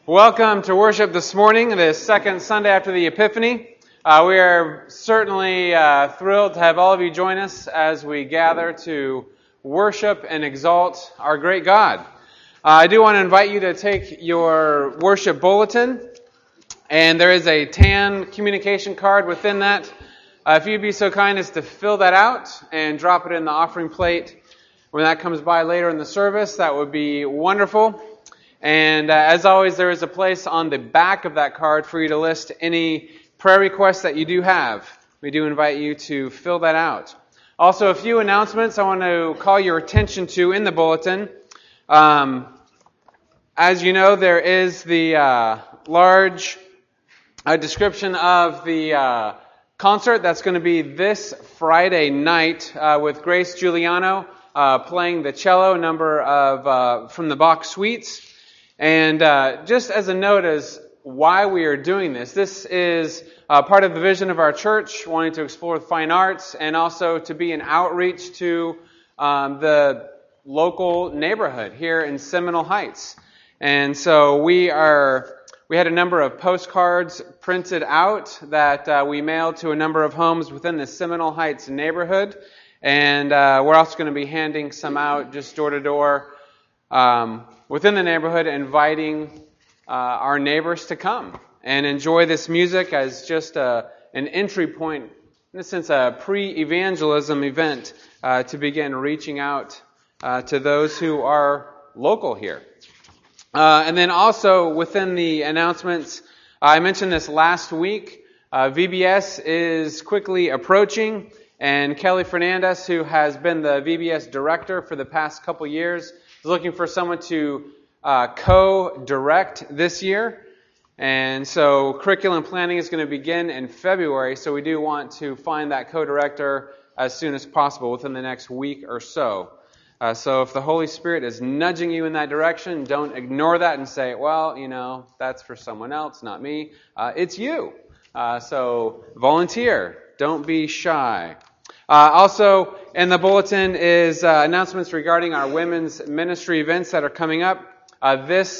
Welcome to worship this morning, the second Sunday after the Epiphany. We are certainly thrilled to have all of you join us as we gather to worship and exalt our great God. I do want to invite you to take your worship bulletin, and there is a tan communication card within that. If you'd be so kind as to fill that out and drop it in the offering plate when that comes by later in the service, that would be wonderful. And as always, there is a place on the back of that card for you to list any prayer requests that you do have. We do invite you to fill that out. Also, a few announcements I want to call your attention to in the bulletin. As you know, there is the large description of the concert that's going to be this Friday night with Grace Giuliano playing the cello, a number of from the Bach suites. And just as a note as why we are doing this is part of the vision of our church, wanting to explore the fine arts and also to be an outreach to the local neighborhood here in Seminole Heights. And so we had a number of postcards printed out that we mailed to a number of homes within the Seminole Heights neighborhood. And we're also going to be handing some out just door to door within the neighborhood, inviting our neighbors to come and enjoy this music as just an entry point, in a sense, a pre-evangelism event to begin reaching out to those who are local here. And then also within the announcements, I mentioned this last week, VBS is quickly approaching, and Kelly Fernandez, who has been the VBS director for the past couple years, looking for someone to co-direct this year. And so curriculum planning is going to begin in February, so we do want to find that co-director as soon as possible within the next week or so. So if the Holy Spirit is nudging you in that direction, don't ignore that and say, well, that's for someone else, not me. It's you. So volunteer. Don't be shy. Also, in the bulletin is announcements regarding our women's ministry events that are coming up. This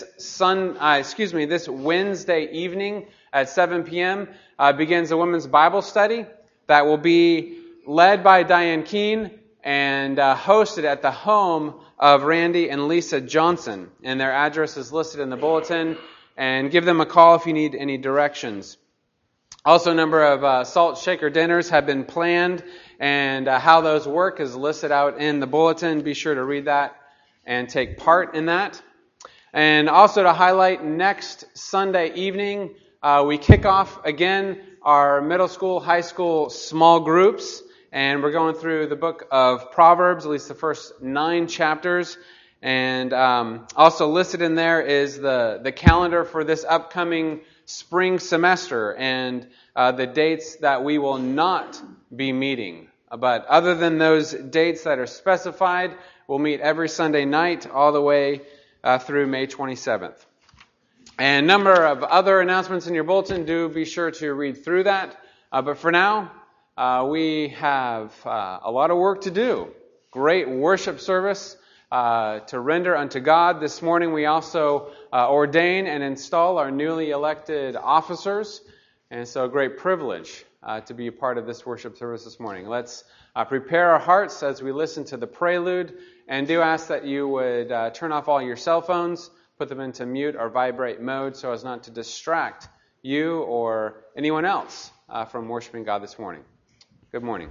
Wednesday evening at 7 p.m. Begins a women's Bible study that will be led by Diane Keene and hosted at the home of Randy and Lisa Johnson. And their address is listed in the bulletin. And give them a call if you need any directions. Also, a number of salt shaker dinners have been planned, and how those work is listed out in the bulletin. Be sure to read that and take part in that. And also to highlight, next Sunday evening, we kick off again our middle school, high school small groups, and we're going through the book of Proverbs, at least the first 9 chapters. And also listed in there is the calendar for this upcoming spring semester and the dates that we will not be meeting. But other than those dates that are specified, we'll meet every Sunday night all the way through May 27th. And a number of other announcements in your bulletin. Do be sure to read through that. But for now, we have a lot of work to do. Great worship service to render unto God. This morning we also ordain and install our newly elected officers. And so a great privilege to be a part of this worship service this morning. Let's prepare our hearts as we listen to the prelude, and do ask that you would turn off all your cell phones, put them into mute or vibrate mode so as not to distract you or anyone else from worshiping God this morning. Good morning.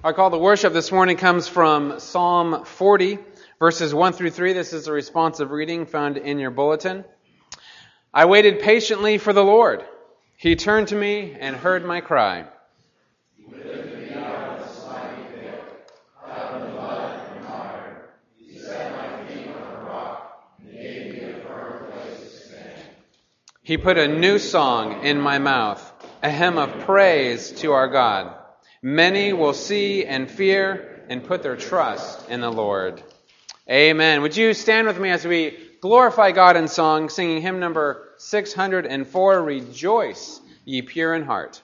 Our call to worship this morning comes from Psalm 40, verses 1 through 3. This is a responsive reading found in your bulletin. I waited patiently for the Lord. He turned to me and heard my cry. He lifted me out of the slimy pit, out of the mud and mire. He set my feet on a rock and gave me a firm place to stand. He put a new song in my mouth, a hymn of praise to our God. Many will see and fear and put their trust in the Lord. Amen. Would you stand with me as we glorify God in song, singing hymn number 604, Rejoice, Ye Pure in Heart.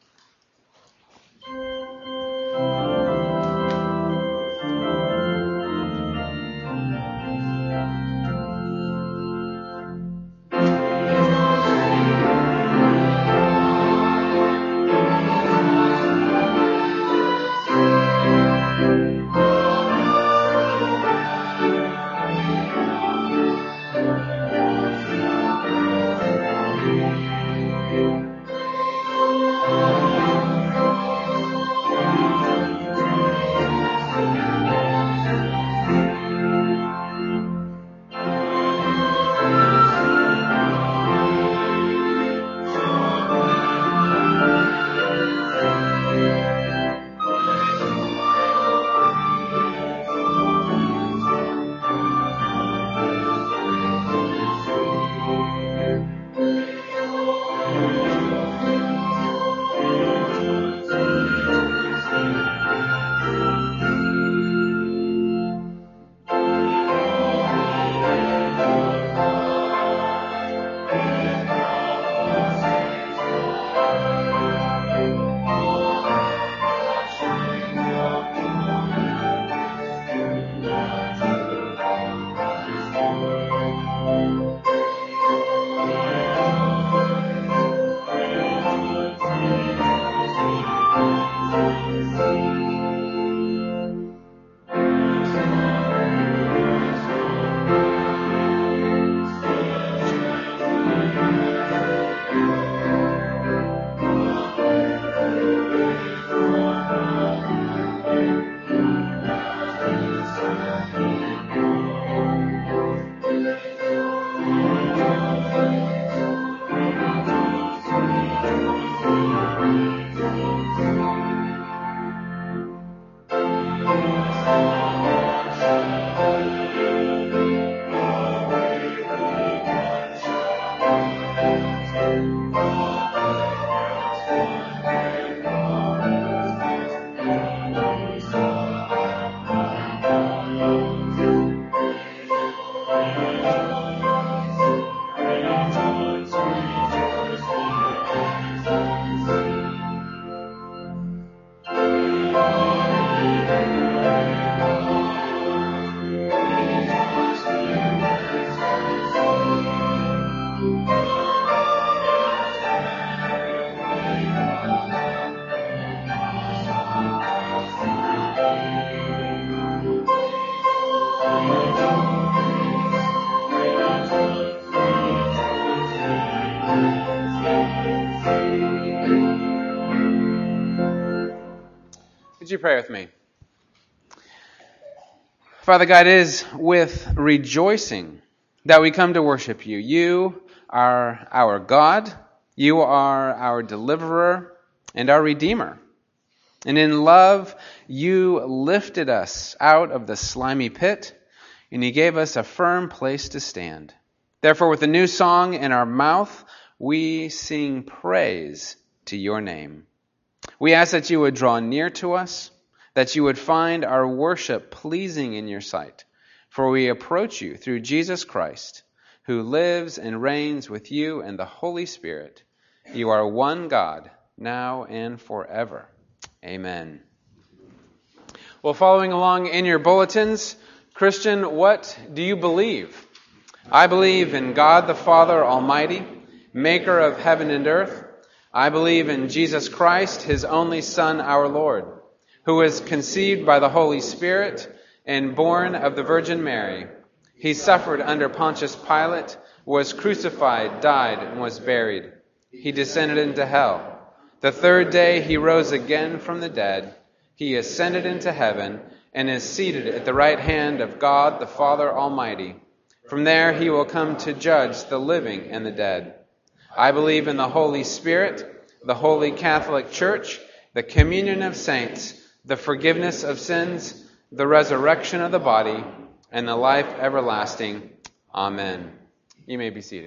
Would you pray with me? Father God, it is with rejoicing that we come to worship you. You are our God. You are our deliverer and our redeemer. And in love, you lifted us out of the slimy pit, and you gave us a firm place to stand. Therefore, with a new song in our mouth, we sing praise to your name. We ask that you would draw near to us, that you would find our worship pleasing in your sight. For we approach you through Jesus Christ, who lives and reigns with you and the Holy Spirit. You are one God, now and forever. Amen. Well, following along in your bulletins, Christian, what do you believe? I believe in God the Father Almighty, maker of heaven and earth. I believe in Jesus Christ, his only Son, our Lord, who was conceived by the Holy Spirit and born of the Virgin Mary. He suffered under Pontius Pilate, was crucified, died, and was buried. He descended into hell. The third day he rose again from the dead. He ascended into heaven and is seated at the right hand of God the Father Almighty. From there he will come to judge the living and the dead. I believe in the Holy Spirit, the Holy Catholic Church, the communion of saints, the forgiveness of sins, the resurrection of the body, and the life everlasting. Amen. You may be seated.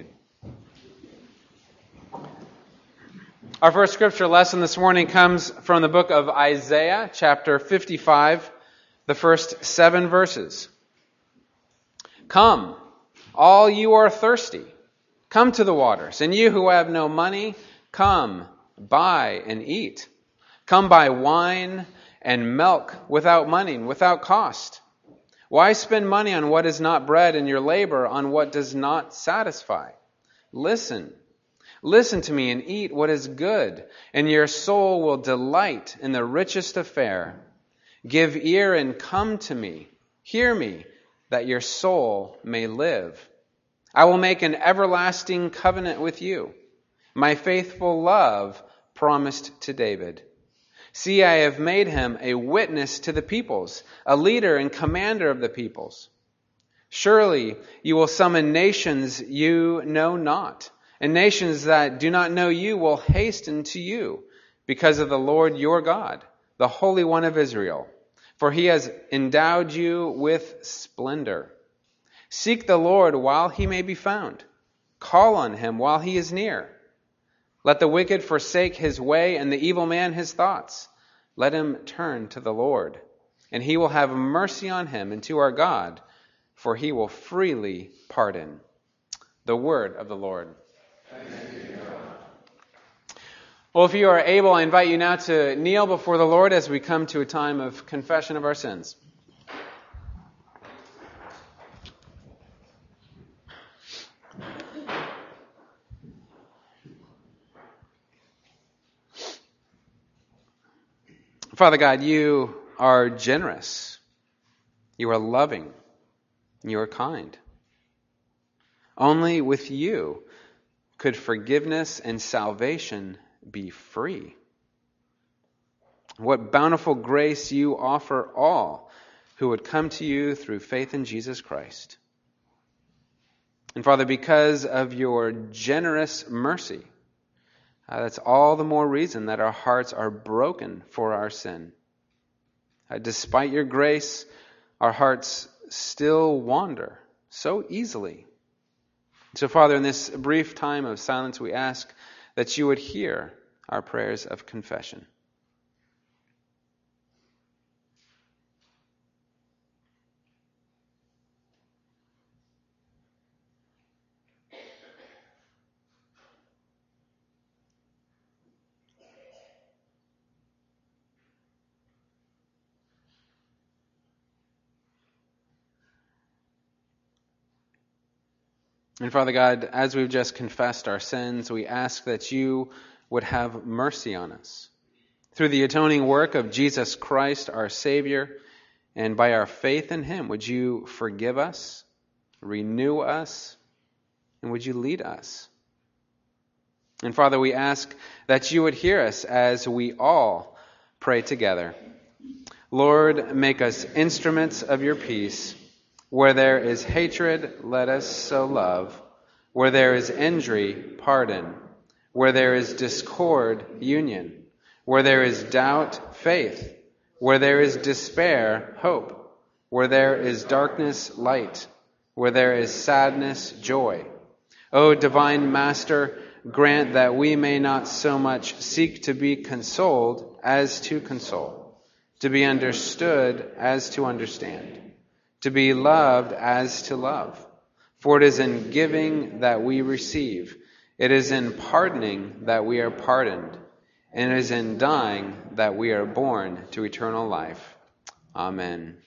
Our first scripture lesson this morning comes from the book of Isaiah, chapter 55, the first 7 verses. Come, all you are thirsty, come to the waters, and you who have no money, come, buy and eat. Come buy wine and milk without money and without cost. Why spend money on what is not bread and your labor on what does not satisfy? Listen to me and eat what is good, and your soul will delight in the richest of fare. Give ear and come to me. Hear me, that your soul may live. I will make an everlasting covenant with you, my faithful love promised to David. See, I have made him a witness to the peoples, a leader and commander of the peoples. Surely you will summon nations you know not, and nations that do not know you will hasten to you because of the Lord your God, the Holy One of Israel. For he has endowed you with splendor. Seek the Lord while he may be found. Call on him while he is near. Let the wicked forsake his way and the evil man his thoughts. Let him turn to the Lord, and he will have mercy on him and to our God, for he will freely pardon. The word of the Lord. Well, if you are able, I invite you now to kneel before the Lord as we come to a time of confession of our sins. Father God, you are generous, you are loving, you are kind. Only with you could forgiveness and salvation be free. What bountiful grace you offer all who would come to you through faith in Jesus Christ. And Father, because of your generous mercy, that's all the more reason that our hearts are broken for our sin. Despite your grace, our hearts still wander so easily. So, Father, in this brief time of silence, we ask that you would hear our prayers of confession. And Father God, as we've just confessed our sins, we ask that you would have mercy on us. Through the atoning work of Jesus Christ, our Savior, and by our faith in him, would you forgive us, renew us, and would you lead us? And Father, we ask that you would hear us as we all pray together. Lord, make us instruments of your peace. Where there is hatred, let us sow love. Where there is injury, pardon. Where there is discord, union. Where there is doubt, faith. Where there is despair, hope. Where there is darkness, light. Where there is sadness, joy. O divine Master, grant that we may not so much seek to be consoled as to console, to be understood as to understand, to be loved as to love. For it is in giving that we receive. It is in pardoning that we are pardoned. And it is in dying that we are born to eternal life. Amen.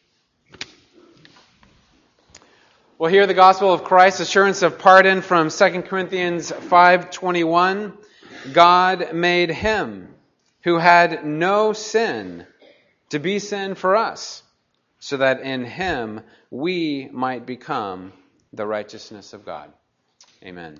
We'll hear the gospel of Christ's assurance of pardon from 2 Corinthians 5:21. God made him who had no sin to be sin for us, so that in him we might become the righteousness of God. Amen.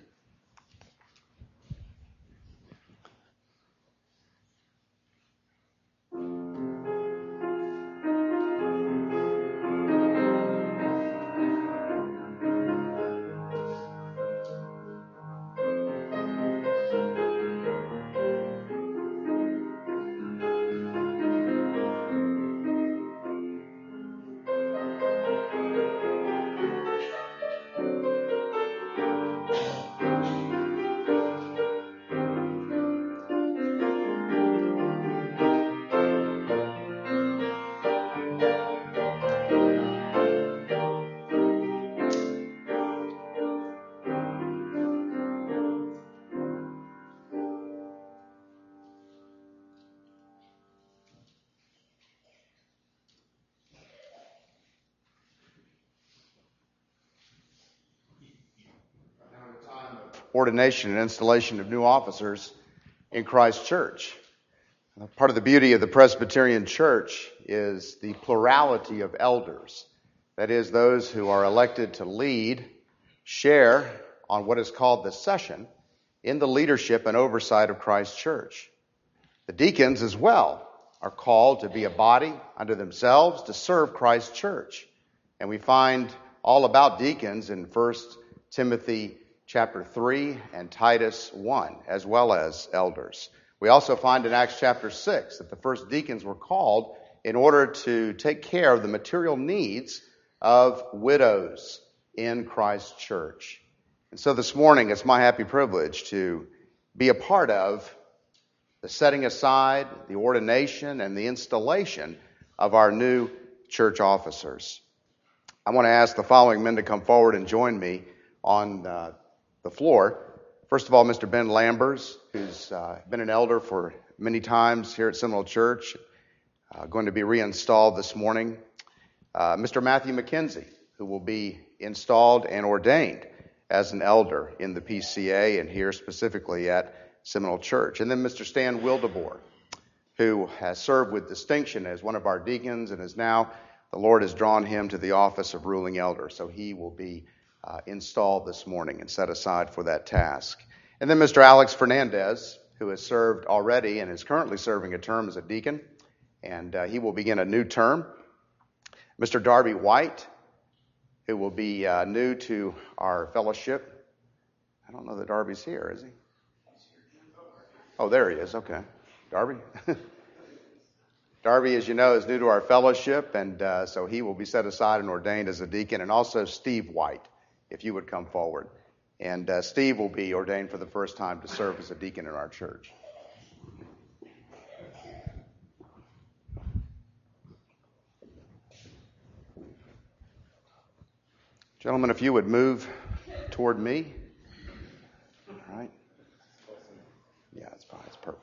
ordination and installation of new officers in Christ Church. Part of the beauty of the Presbyterian Church is the plurality of elders. That is, those who are elected to lead, share on what is called the session in the leadership and oversight of Christ Church. The deacons as well are called to be a body unto themselves to serve Christ Church. And we find all about deacons in 1 Timothy chapter 3 and Titus 1, as well as elders. We also find in Acts chapter 6 that the first deacons were called in order to take care of the material needs of widows in Christ Church. And so this morning, it's my happy privilege to be a part of the setting aside, the ordination, and the installation of our new church officers. I want to ask the following men to come forward and join me on the floor. First of all, Mr. Ben Lambers, who's been an elder for many times here at Seminole Church, going to be reinstalled this morning. Mr. Matthew McKenzie, who will be installed and ordained as an elder in the PCA and here specifically at Seminole Church. And then Mr. Stan Wildeboer, who has served with distinction as one of our deacons and is now, the Lord has drawn him to the office of ruling elder. So he will be installed this morning and set aside for that task. And then Mr. Alex Fernandez, who has served already and is currently serving a term as a deacon, and he will begin a new term. Mr. Darby White, who will be new to our fellowship. I don't know that Darby's here, is he? Oh, there he is. Okay. Darby? Darby, as you know, is new to our fellowship, and so he will be set aside and ordained as a deacon. And also Steve White, if you would come forward. And Steve will be ordained for the first time to serve as a deacon in our church. Gentlemen, if you would move toward me. All right. Yeah, it's fine. It's perfect.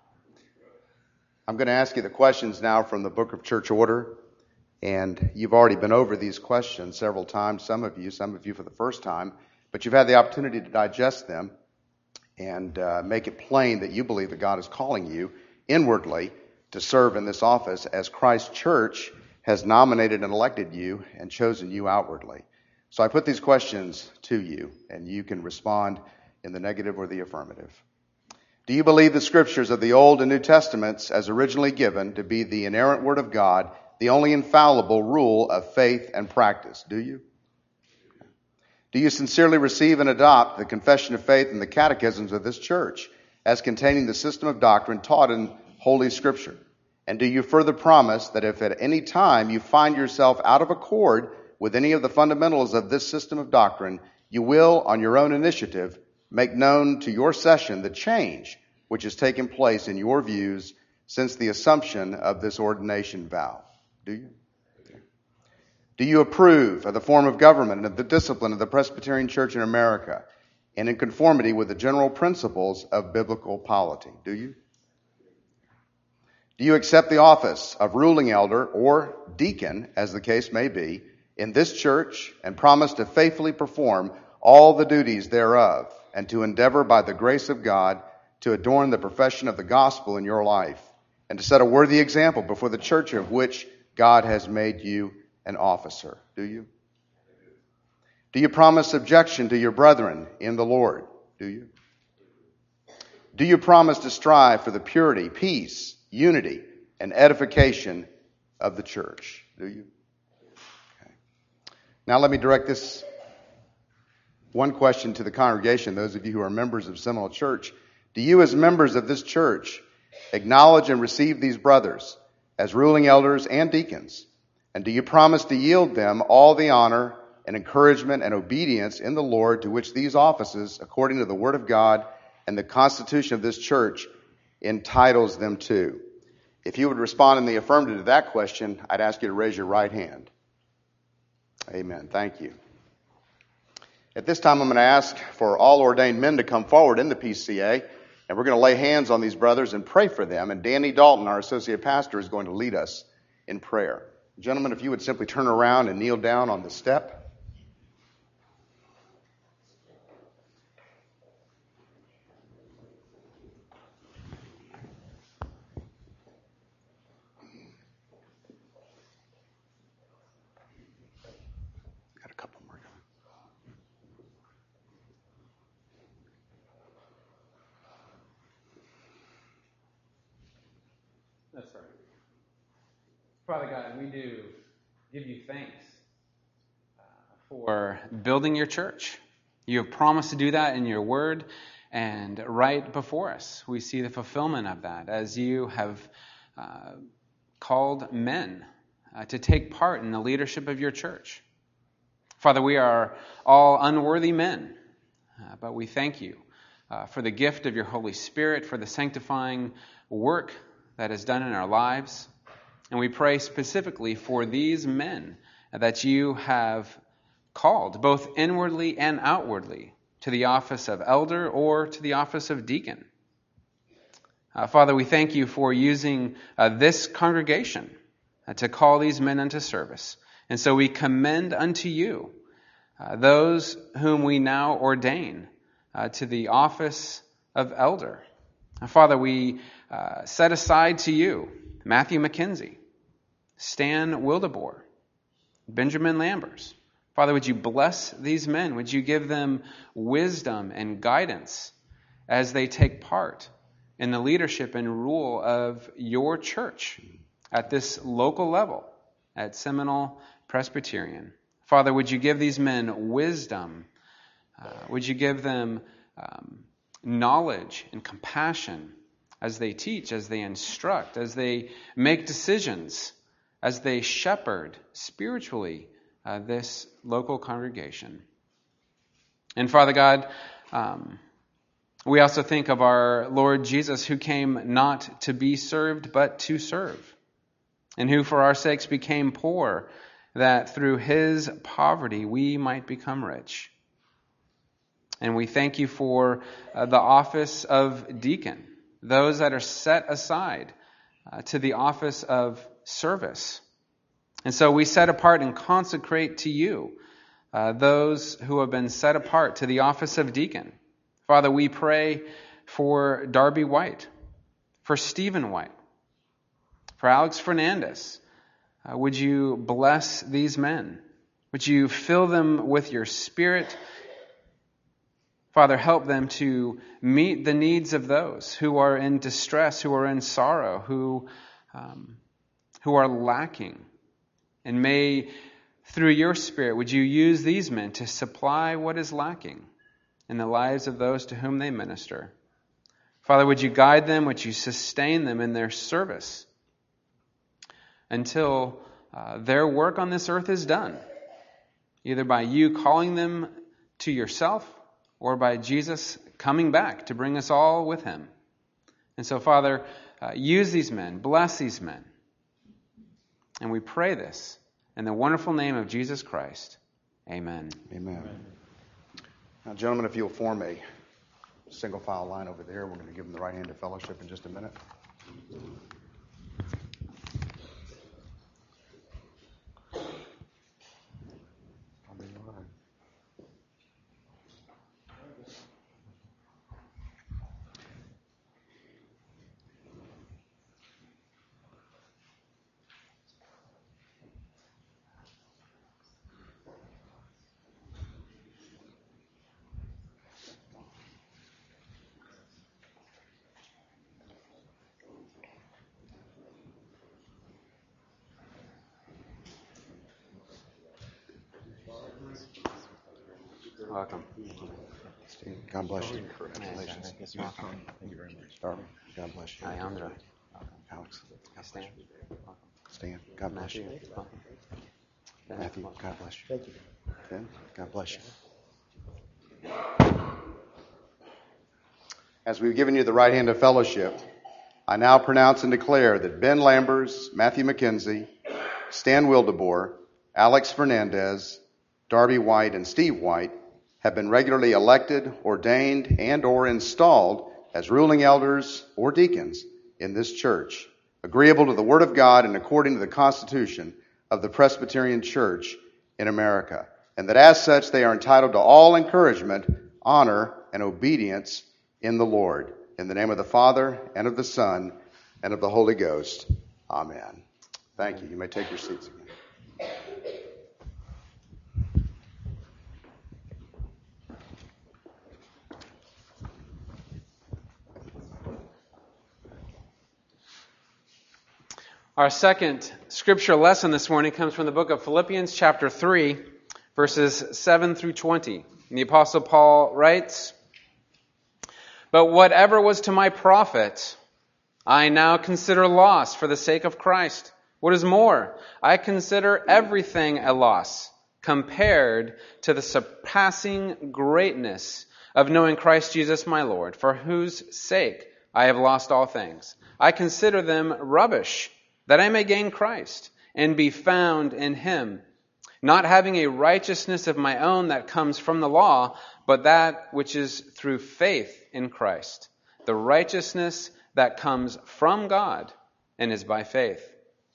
I'm going to ask you the questions now from the Book of Church Order. And you've already been over these questions several times, some of you for the first time. But you've had the opportunity to digest them and make it plain that you believe that God is calling you inwardly to serve in this office as Christ Church has nominated and elected you and chosen you outwardly. So I put these questions to you, and you can respond in the negative or the affirmative. Do you believe the scriptures of the Old and New Testaments as originally given to be the inerrant word of God, the only infallible rule of faith and practice? Do you? Do you sincerely receive and adopt the confession of faith and the catechisms of this church as containing the system of doctrine taught in Holy Scripture? And do you further promise that if at any time you find yourself out of accord with any of the fundamentals of this system of doctrine, you will, on your own initiative, make known to your session the change which has taken place in your views since the assumption of this ordination vow? Do you? Do you approve of the form of government and of the discipline of the Presbyterian Church in America and in conformity with the general principles of biblical polity? Do you? Do you accept the office of ruling elder or deacon, as the case may be, in this church and promise to faithfully perform all the duties thereof and to endeavor by the grace of God to adorn the profession of the gospel in your life and to set a worthy example before the church of which God has made you an officer? Do you? Do you promise subjection to your brethren in the Lord? Do you? Do you promise to strive for the purity, peace, unity, and edification of the church? Do you? Okay. Now let me direct this one question to the congregation, those of you who are members of Seminole Church. Do you, as members of this church, acknowledge and receive these brothers as ruling elders and deacons? And do you promise to yield them all the honor and encouragement and obedience in the Lord to which these offices, according to the Word of God and the Constitution of this church, entitles them to? If you would respond in the affirmative to that question, I'd ask you to raise your right hand. Amen. Thank you. At this time, I'm going to ask for all ordained men to come forward in the PCA, and we're going to lay hands on these brothers and pray for them. And Danny Dalton, our associate pastor, is going to lead us in prayer. Gentlemen, if you would simply turn around and kneel down on the step. That's right. Father God, we do give you thanks for building your church. You have promised to do that in your word, and right before us, we see the fulfillment of that as you have called men to take part in the leadership of your church. Father, we are all unworthy men, but we thank you for the gift of your Holy Spirit, for the sanctifying work that is done in our lives. And we pray specifically for these men that you have called, both inwardly and outwardly, to the office of elder or to the office of deacon. Father, we thank you for using this congregation to call these men unto service. And so we commend unto you those whom we now ordain to the office of elder. Father, we set aside to you Matthew McKenzie, Stan Wildeboer, Benjamin Lambers. Father, would you bless these men? Would you give them wisdom and guidance as they take part in the leadership and rule of your church at this local level at Seminole Presbyterian? Father, would you give these men wisdom? Would you give them knowledge and compassion as they teach, as they instruct, as they make decisions, as they shepherd spiritually this local congregation? And Father God, we also think of our Lord Jesus, who came not to be served, but to serve, and who for our sakes became poor, that through his poverty we might become rich. And we thank you for the office of deacon, those that are set aside to the office of service. And so we set apart and consecrate to you those who have been set apart to the office of deacon. Father, we pray for Darby White, for Stephen White, for Alex Fernandez. Would you bless these men? Would you fill them with your Spirit? Father, help them to meet the needs of those who are in distress, who are in sorrow, who are lacking. And may, through your Spirit, would you use these men to supply what is lacking in the lives of those to whom they minister. Father, would you guide them? Would you sustain them in their service until their work on this earth is done, either by you calling them to yourself or by Jesus coming back to bring us all with him. And so, Father, use these men, bless these men. And we pray this in the wonderful name of Jesus Christ. Amen. Amen. Now, gentlemen, if you'll form a single file line over there, we're going to give them the right hand of fellowship in just a minute. Welcome. Steve, God bless you. Congratulations. Thank you very much. Darby, God bless you. Alejandro. Alex, Stan. Stan, God bless you. Matthew, God bless you. Thank you. Ben, God bless you. As we've given you the right hand of fellowship, I now pronounce and declare that Ben Lambers, Matthew McKenzie, Stan Wildeboer, Alex Fernandez, Darby White, and Steve White have been regularly elected, ordained, and or installed as ruling elders or deacons in this church, agreeable to the Word of God and according to the Constitution of the Presbyterian Church in America, and that as such they are entitled to all encouragement, honor, and obedience in the Lord. In the name of the Father, and of the Son, and of the Holy Ghost. Amen. Thank you. You may take your seats again. Our second scripture lesson this morning comes from the book of Philippians chapter 3, verses 7 through 20. And the Apostle Paul writes, "But whatever was to my profit, I now consider loss for the sake of Christ. What is more, I consider everything a loss compared to the surpassing greatness of knowing Christ Jesus my Lord, for whose sake I have lost all things. I consider them rubbish, that I may gain Christ and be found in him, not having a righteousness of my own that comes from the law, but that which is through faith in Christ, the righteousness that comes from God and is by faith.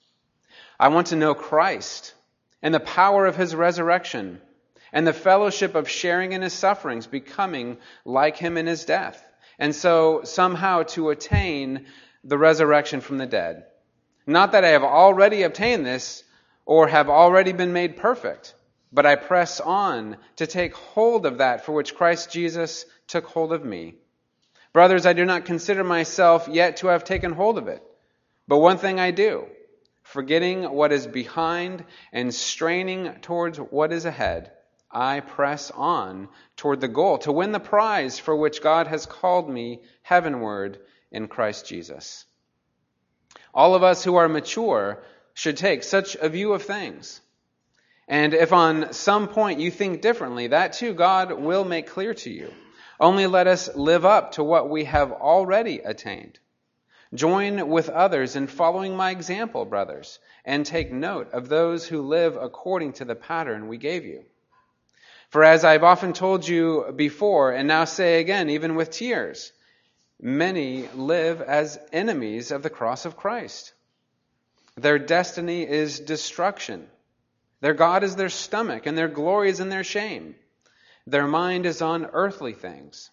I want to know Christ and the power of his resurrection and the fellowship of sharing in his sufferings, becoming like him in his death, and so somehow to attain the resurrection from the dead. Not that I have already obtained this or have already been made perfect, but I press on to take hold of that for which Christ Jesus took hold of me. Brothers, I do not consider myself yet to have taken hold of it, but one thing I do, forgetting what is behind and straining towards what is ahead, I press on toward the goal to win the prize for which God has called me heavenward in Christ Jesus." All of us who are mature should take such a view of things. And if on some point you think differently, that too God will make clear to you. Only let us live up to what we have already attained. Join with others in following my example, brothers, and take note of those who live according to the pattern we gave you. For as I've often told you before, and now say again, even with tears, many live as enemies of the cross of Christ. Their destiny is destruction. Their God is their stomach, and their glory is in their shame. Their mind is on earthly things.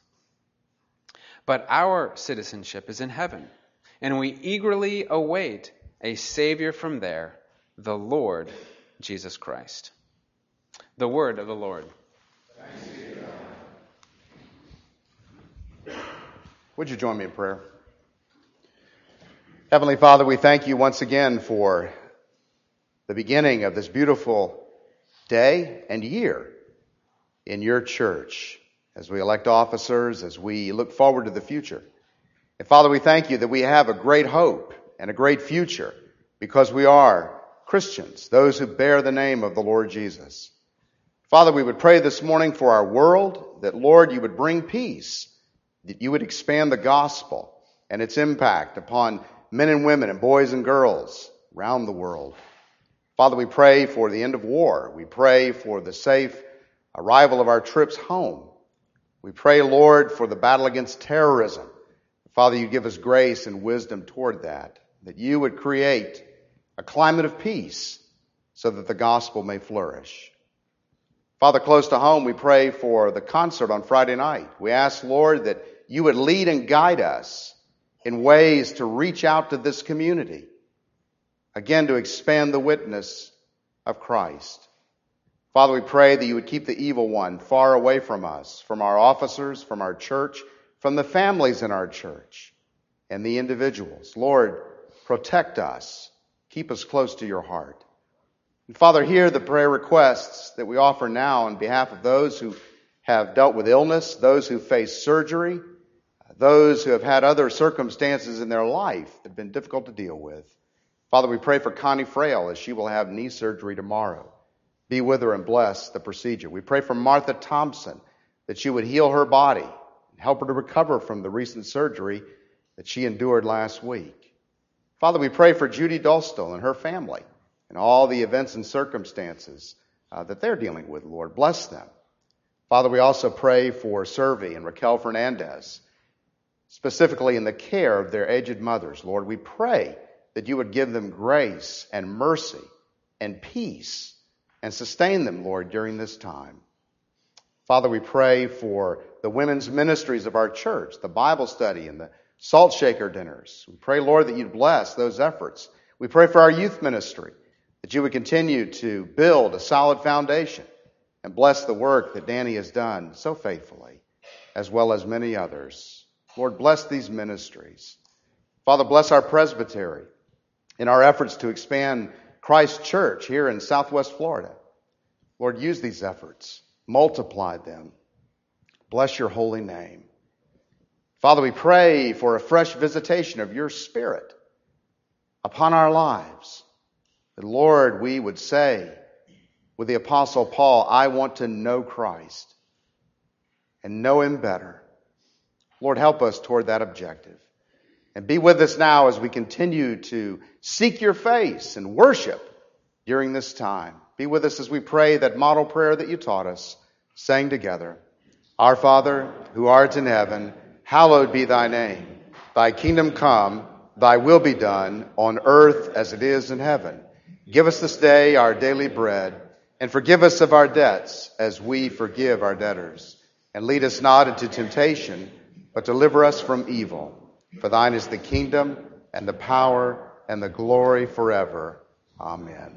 But our citizenship is in heaven, and we eagerly await a Savior from there, the Lord Jesus Christ. The word of the Lord. Thanks be to God. Would you join me in prayer? Heavenly Father, we thank you once again for the beginning of this beautiful day and year in your church as we elect officers, as we look forward to the future. And Father, we thank you that we have a great hope and a great future because we are Christians, those who bear the name of the Lord Jesus. Father, we would pray this morning for our world that, Lord, you would bring peace, that you would expand the gospel and its impact upon men and women and boys and girls around the world. Father, we pray for the end of war. We pray for the safe arrival of our troops home. We pray, Lord, for the battle against terrorism. Father, you give us grace and wisdom toward that you would create a climate of peace so that the gospel may flourish. Father, close to home, we pray for the concert on Friday night. We ask, Lord, that you would lead and guide us in ways to reach out to this community, again, to expand the witness of Christ. Father, we pray that you would keep the evil one far away from us, from our officers, from our church, from the families in our church, and the individuals. Lord, protect us. Keep us close to your heart. And Father, hear the prayer requests that we offer now on behalf of those who have dealt with illness, those who face surgery, those who have had other circumstances in their life that have been difficult to deal with. Father, we pray for Connie Frail as she will have knee surgery tomorrow. Be with her and bless the procedure. We pray for Martha Thompson that you would heal her body and help her to recover from the recent surgery that she endured last week. Father, we pray for Judy Dolstall and her family and all the events and circumstances that they're dealing with, Lord. Bless them. Father, we also pray for Servi and Raquel Fernandez, specifically in the care of their aged mothers. Lord, we pray that you would give them grace and mercy and peace and sustain them, Lord, during this time. Father, we pray for the women's ministries of our church, the Bible study and the salt shaker dinners. We pray, Lord, that you'd bless those efforts. We pray for our youth ministry, that you would continue to build a solid foundation and bless the work that Danny has done so faithfully, as well as many others. Lord, bless these ministries. Father, bless our presbytery. in our efforts to expand Christ Church here in Southwest Florida. Lord, use these efforts. Multiply them. Bless your holy name. Father, we pray for a fresh visitation of your Spirit upon our lives. That, Lord, we would say with the Apostle Paul, I want to know Christ and know him better. Lord, help us toward that objective. And be with us now as we continue to seek your face and worship during this time. Be with us as we pray that model prayer that you taught us, saying together, Our Father, who art in heaven, hallowed be thy name. Thy kingdom come, thy will be done, on earth as it is in heaven. Give us this day our daily bread, and forgive us of our debts as we forgive our debtors. And lead us not into temptation, but deliver us from evil. For thine is the kingdom, and the power, and the glory forever. Amen.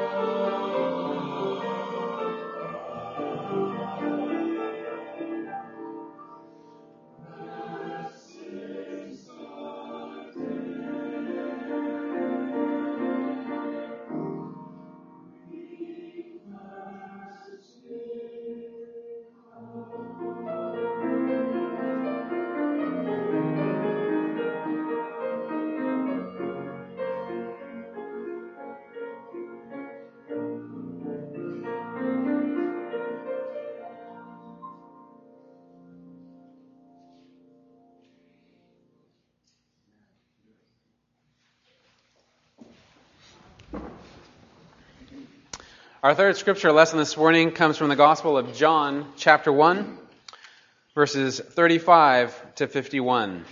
Our third scripture lesson this morning comes from the Gospel of John, chapter 1, verses 35 to 51.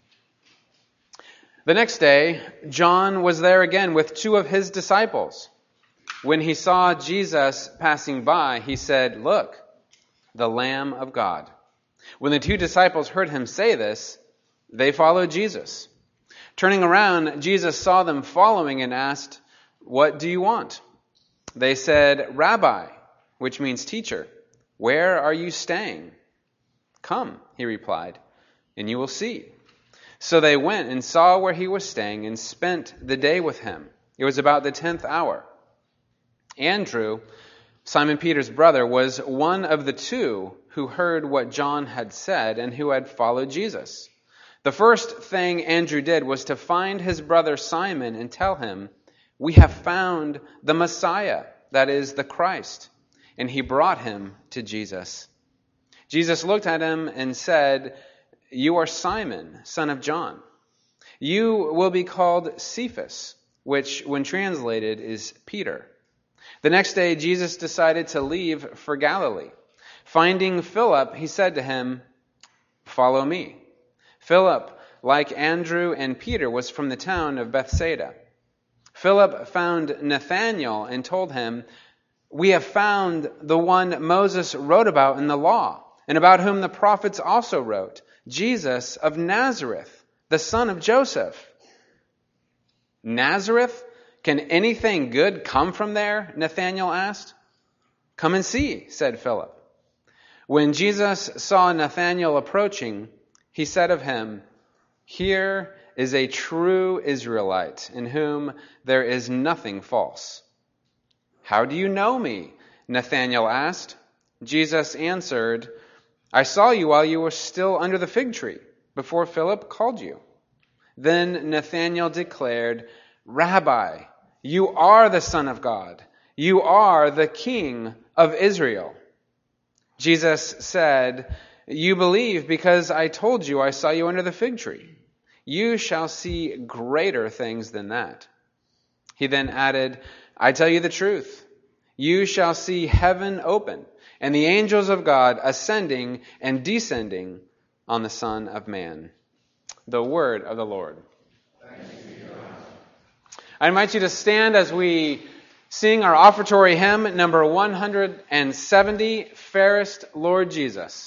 The next day, John was there again with two of his disciples. When he saw Jesus passing by, he said, "Look, the Lamb of God." When the two disciples heard him say this, they followed Jesus. Turning around, Jesus saw them following and asked, "What do you want?" They said, "Rabbi," which means teacher, "where are you staying?" "Come," he replied, "and you will see." So they went and saw where he was staying and spent the day with him. It was about the 10th hour. Andrew, Simon Peter's brother, was one of the two who heard what John had said and who had followed Jesus. The first thing Andrew did was to find his brother Simon and tell him, "We have found the Messiah," that is, the Christ. And he brought him to Jesus. Jesus looked at him and said, "You are Simon, son of John. You will be called Cephas," which, when translated, is Peter. The next day, Jesus decided to leave for Galilee. Finding Philip, he said to him, "Follow me." Philip, like Andrew and Peter, was from the town of Bethsaida. Philip found Nathanael and told him, "We have found the one Moses wrote about in the law, and about whom the prophets also wrote, Jesus of Nazareth, the son of Joseph." "Nazareth? Can anything good come from there?" Nathanael asked. "Come and see," said Philip. When Jesus saw Nathanael approaching, he said of him, "Here is a true Israelite, in whom there is nothing false." "How do you know me?" Nathanael asked. Jesus answered, "I saw you while you were still under the fig tree, before Philip called you." Then Nathanael declared, "Rabbi, you are the Son of God. You are the King of Israel." Jesus said, "You believe because I told you I saw you under the fig tree. You shall see greater things than that." He then added, "I tell you the truth. You shall see heaven open and the angels of God ascending and descending on the Son of Man." The word of the Lord. I invite you to stand as we sing our offertory hymn, number 170, "Fairest Lord Jesus."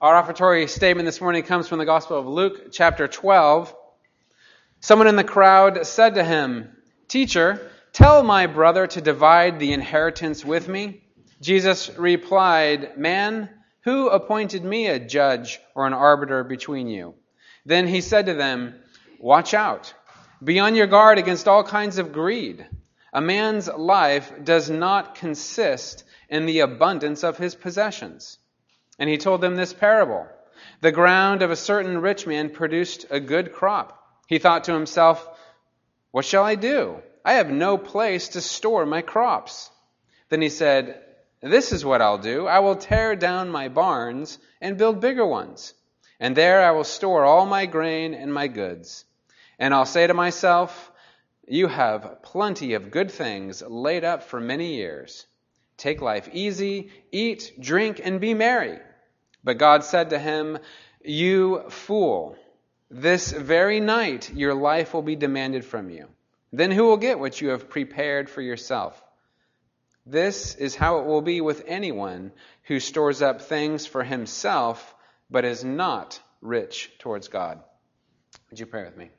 Our offertory statement this morning comes from the Gospel of Luke, chapter 12. Someone in the crowd said to him, "Teacher, tell my brother to divide the inheritance with me." Jesus replied, "Man, who appointed me a judge or an arbiter between you?" Then he said to them, "Watch out. Be on your guard against all kinds of greed. A man's life does not consist in the abundance of his possessions." And he told them this parable. The ground of a certain rich man produced a good crop. He thought to himself, "What shall I do? I have no place to store my crops." Then he said, "This is what I'll do. I will tear down my barns and build bigger ones. And there I will store all my grain and my goods. And I'll say to myself, you have plenty of good things laid up for many years. Take life easy, eat, drink, and be merry." But God said to him, "You fool, this very night your life will be demanded from you. Then who will get what you have prepared for yourself? This is how it will be with anyone who stores up things for himself, but is not rich towards God." Would you pray with me?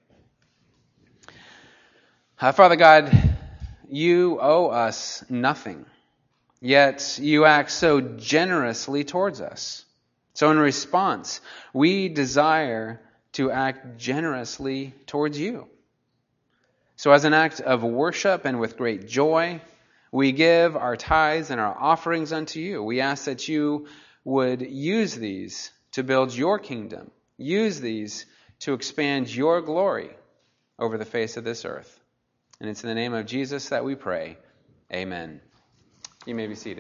Father God, you owe us nothing, yet you act so generously towards us. So in response, we desire to act generously towards you. So as an act of worship and with great joy, we give our tithes and our offerings unto you. We ask that you would use these to build your kingdom. Use these to expand your glory over the face of this earth. And it's in the name of Jesus that we pray. Amen. You may be seated.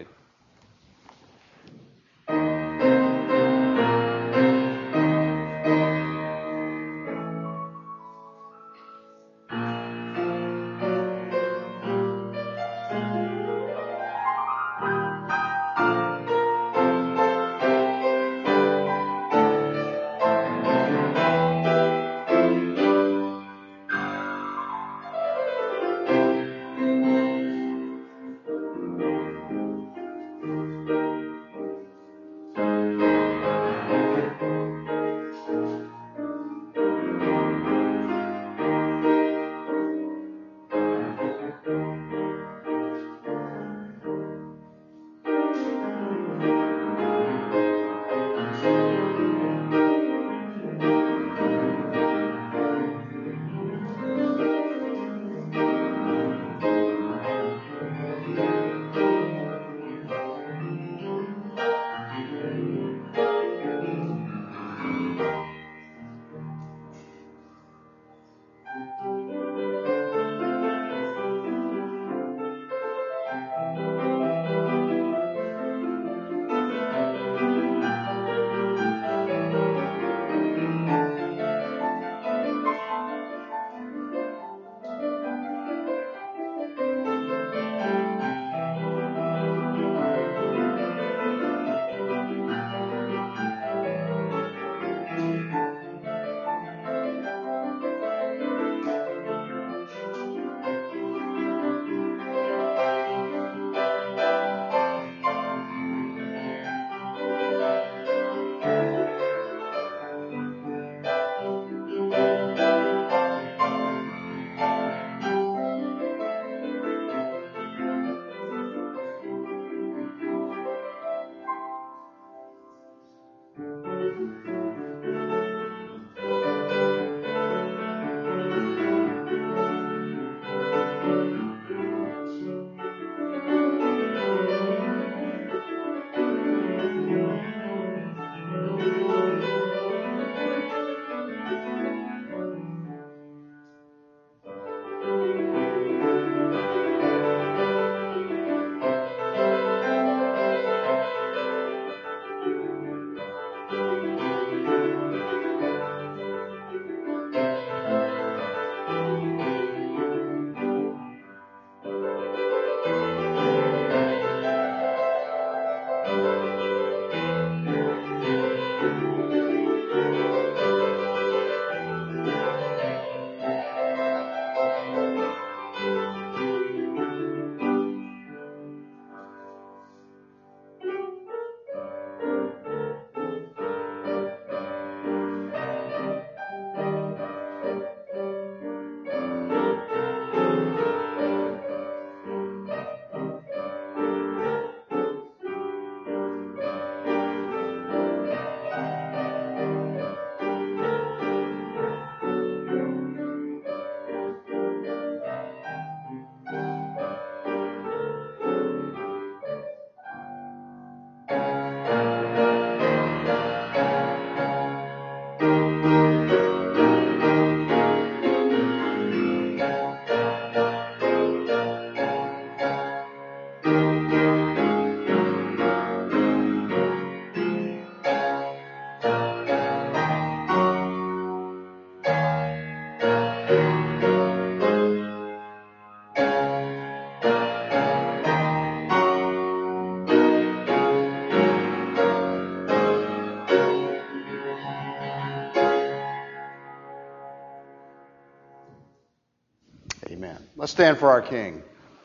Let's stand for our King.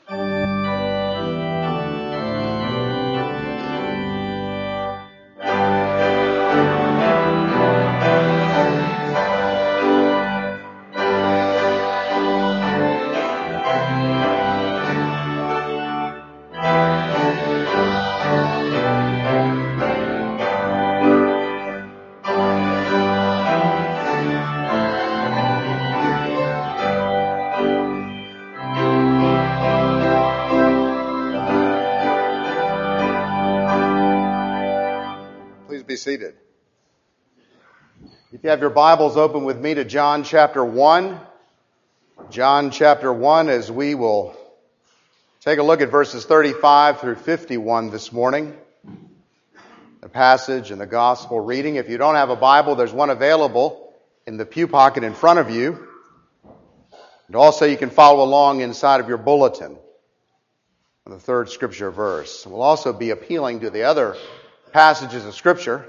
Be seated. If you have your Bibles open with me to John chapter 1. John chapter 1, as we will take a look at verses 35 through 51 this morning. The passage and the gospel reading. If you don't have a Bible, there's one available in the pew pocket in front of you. And also you can follow along inside of your bulletin on the third scripture verse. We'll also be appealing to the other passages of Scripture,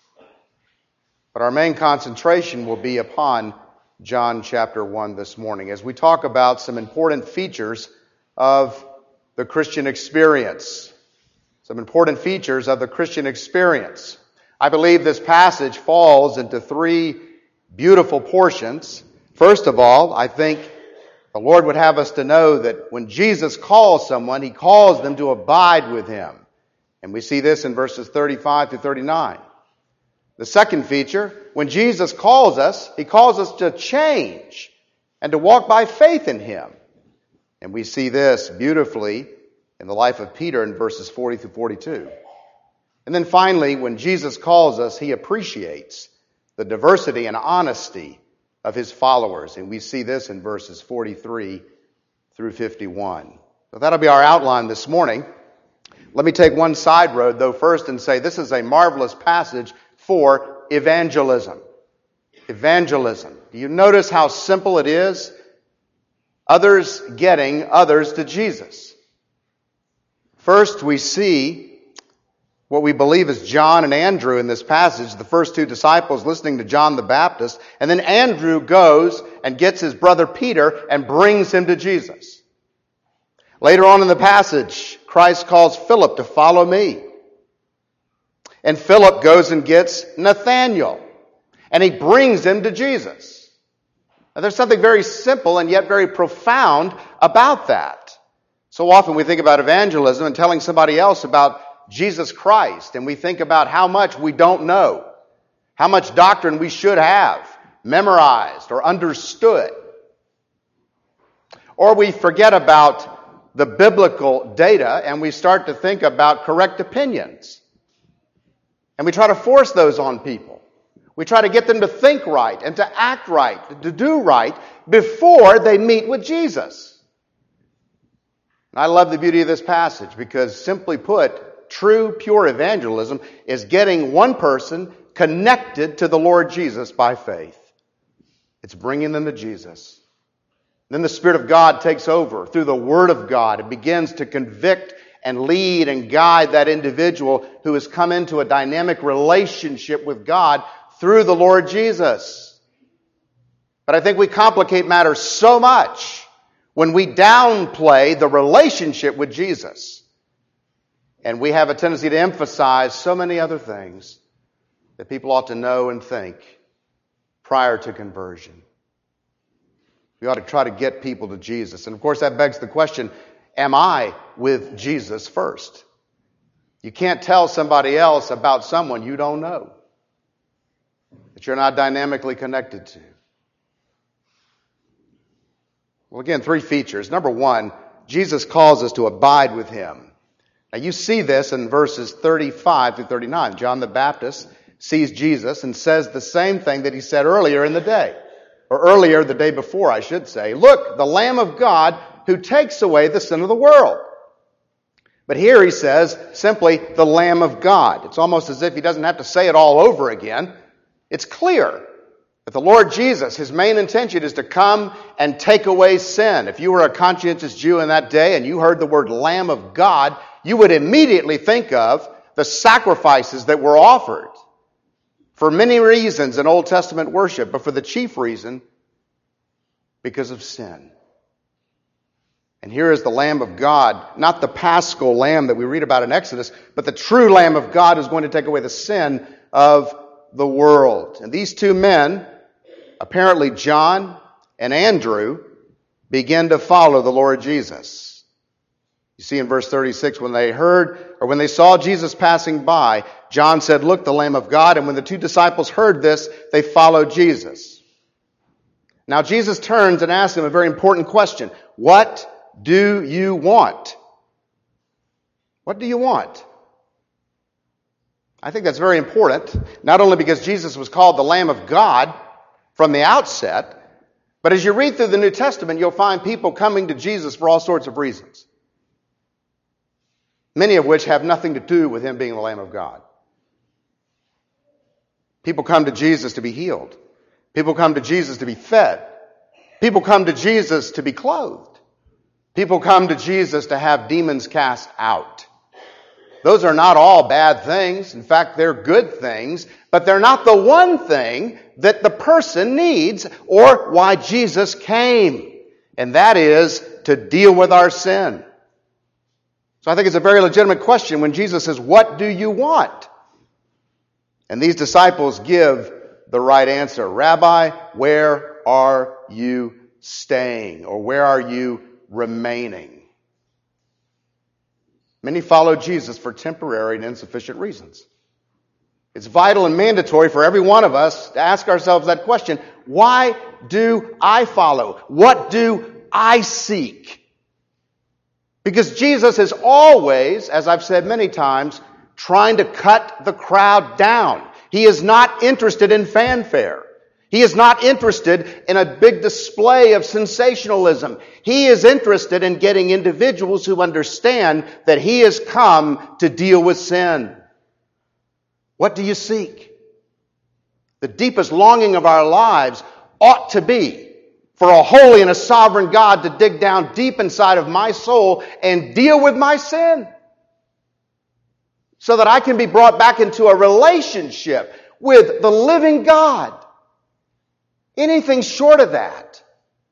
but our main concentration will be upon John chapter 1 this morning as we talk about some important features of the Christian experience. Some important features of the Christian experience. I believe this passage falls into three beautiful portions. First of all, I think the Lord would have us to know that when Jesus calls someone, He calls them to abide with Him. And we see this in verses 35 to 39. The second feature, when Jesus calls us, He calls us to change and to walk by faith in Him. And we see this beautifully in the life of Peter in verses 40 through 42. And then finally, when Jesus calls us, He appreciates the diversity and honesty of His followers. And we see this in verses 43 through 51. So that'll be our outline this morning. Let me take one side road, though, first and say this is a marvelous passage for evangelism. Evangelism. Do you notice how simple it is? Others getting others to Jesus. First, we see what we believe is John and Andrew in this passage, the first two disciples listening to John the Baptist, and then Andrew goes and gets his brother Peter and brings him to Jesus. Later on in the passage, Christ calls Philip to follow me. And Philip goes and gets Nathanael. And he brings him to Jesus. Now, there's something very simple and yet very profound about that. So often we think about evangelism and telling somebody else about Jesus Christ. And we think about how much we don't know. How much doctrine we should have memorized or understood. Or we forget about the biblical data, and we start to think about correct opinions. And we try to force those on people. We try to get them to think right and to act right, to do right before they meet with Jesus. And I love the beauty of this passage because, simply put, true, pure evangelism is getting one person connected to the Lord Jesus by faith. It's bringing them to Jesus. Then the Spirit of God takes over through the Word of God and begins to convict and lead and guide that individual who has come into a dynamic relationship with God through the Lord Jesus. But I think we complicate matters so much when we downplay the relationship with Jesus. And we have a tendency to emphasize so many other things that people ought to know and think prior to conversion. We ought to try to get people to Jesus. And of course that begs the question, am I with Jesus first? You can't tell somebody else about someone you don't know, that you're not dynamically connected to. Well, again, three features. Number one, Jesus calls us to abide with Him. Now you see this in verses 35 to 39. John the Baptist sees Jesus and says the same thing that he said earlier in the day. Or earlier, the day before, I should say. Look, the Lamb of God who takes away the sin of the world. But here he says simply, the Lamb of God. It's almost as if he doesn't have to say it all over again. It's clear that the Lord Jesus, His main intention is to come and take away sin. If you were a conscientious Jew in that day and you heard the word Lamb of God, you would immediately think of the sacrifices that were offered. For many reasons in Old Testament worship, but for the chief reason, because of sin. And here is the Lamb of God, not the paschal lamb that we read about in Exodus, but the true Lamb of God who's going to take away the sin of the world. And these two men, apparently John and Andrew, begin to follow the Lord Jesus. You see in verse 36, when they saw Jesus passing by, John said, "Look, the Lamb of God." And when the two disciples heard this, they followed Jesus. Now Jesus turns and asks them a very important question. What do you want? What do you want? I think that's very important, not only because Jesus was called the Lamb of God from the outset, but as you read through the New Testament, you'll find people coming to Jesus for all sorts of reasons, many of which have nothing to do with him being the Lamb of God. People come to Jesus to be healed. People come to Jesus to be fed. People come to Jesus to be clothed. People come to Jesus to have demons cast out. Those are not all bad things. In fact, they're good things, but they're not the one thing that the person needs or why Jesus came. And that is to deal with our sin. So I think it's a very legitimate question when Jesus says, "What do you want?" And these disciples give the right answer. "Rabbi, where are you staying?" Or where are you remaining? Many follow Jesus for temporary and insufficient reasons. It's vital and mandatory for every one of us to ask ourselves that question. Why do I follow? What do I seek? Because Jesus is always, as I've said many times, trying to cut the crowd down. He is not interested in fanfare. He is not interested in a big display of sensationalism. He is interested in getting individuals who understand that he has come to deal with sin. What do you seek? The deepest longing of our lives ought to be for a holy and a sovereign God to dig down deep inside of my soul and deal with my sin, so that I can be brought back into a relationship with the living God. Anything short of that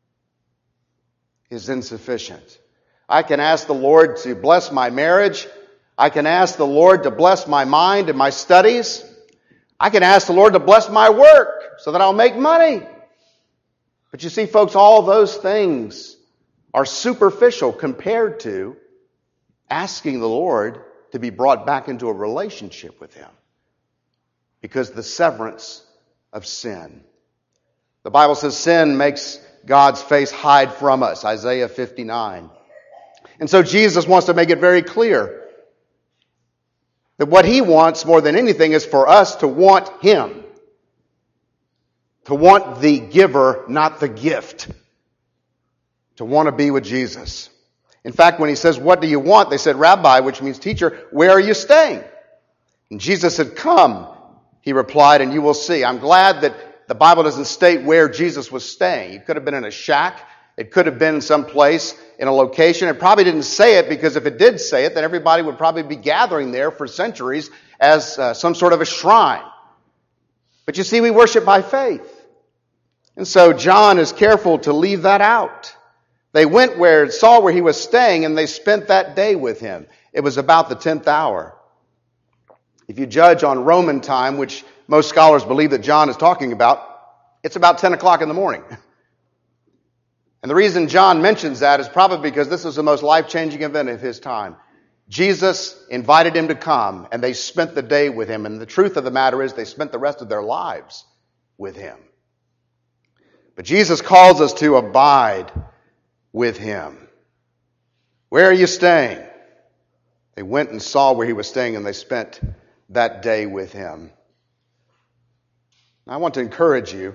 is insufficient. I can ask the Lord to bless my marriage. I can ask the Lord to bless my mind and my studies. I can ask the Lord to bless my work so that I'll make money. But you see, folks, all those things are superficial compared to asking the Lord to be brought back into a relationship with him, because the severance of sin. The Bible says sin makes God's face hide from us, Isaiah 59. And so Jesus wants to make it very clear that what he wants more than anything is for us to want him. To want the giver, not the gift. To want to be with Jesus. In fact, when he says, "What do you want?" they said, "Rabbi," which means teacher, "where are you staying?" And Jesus said, "Come," he replied, "and you will see." I'm glad that the Bible doesn't state where Jesus was staying. He could have been in a shack. It could have been someplace in a location. It probably didn't say it, because if it did say it, then everybody would probably be gathering there for centuries as some sort of a shrine. But you see, we worship by faith. And so John is careful to leave that out. They went saw where he was staying, and they spent that day with him. It was about the 10th hour. If you judge on Roman time, which most scholars believe that John is talking about, it's about 10 o'clock in the morning. And the reason John mentions that is probably because this is the most life-changing event of his time. Jesus invited him to come, and they spent the day with him. And the truth of the matter is they spent the rest of their lives with him. But Jesus calls us to abide with him. Where are you staying? They went and saw where he was staying, and they spent that day with him. I want to encourage you,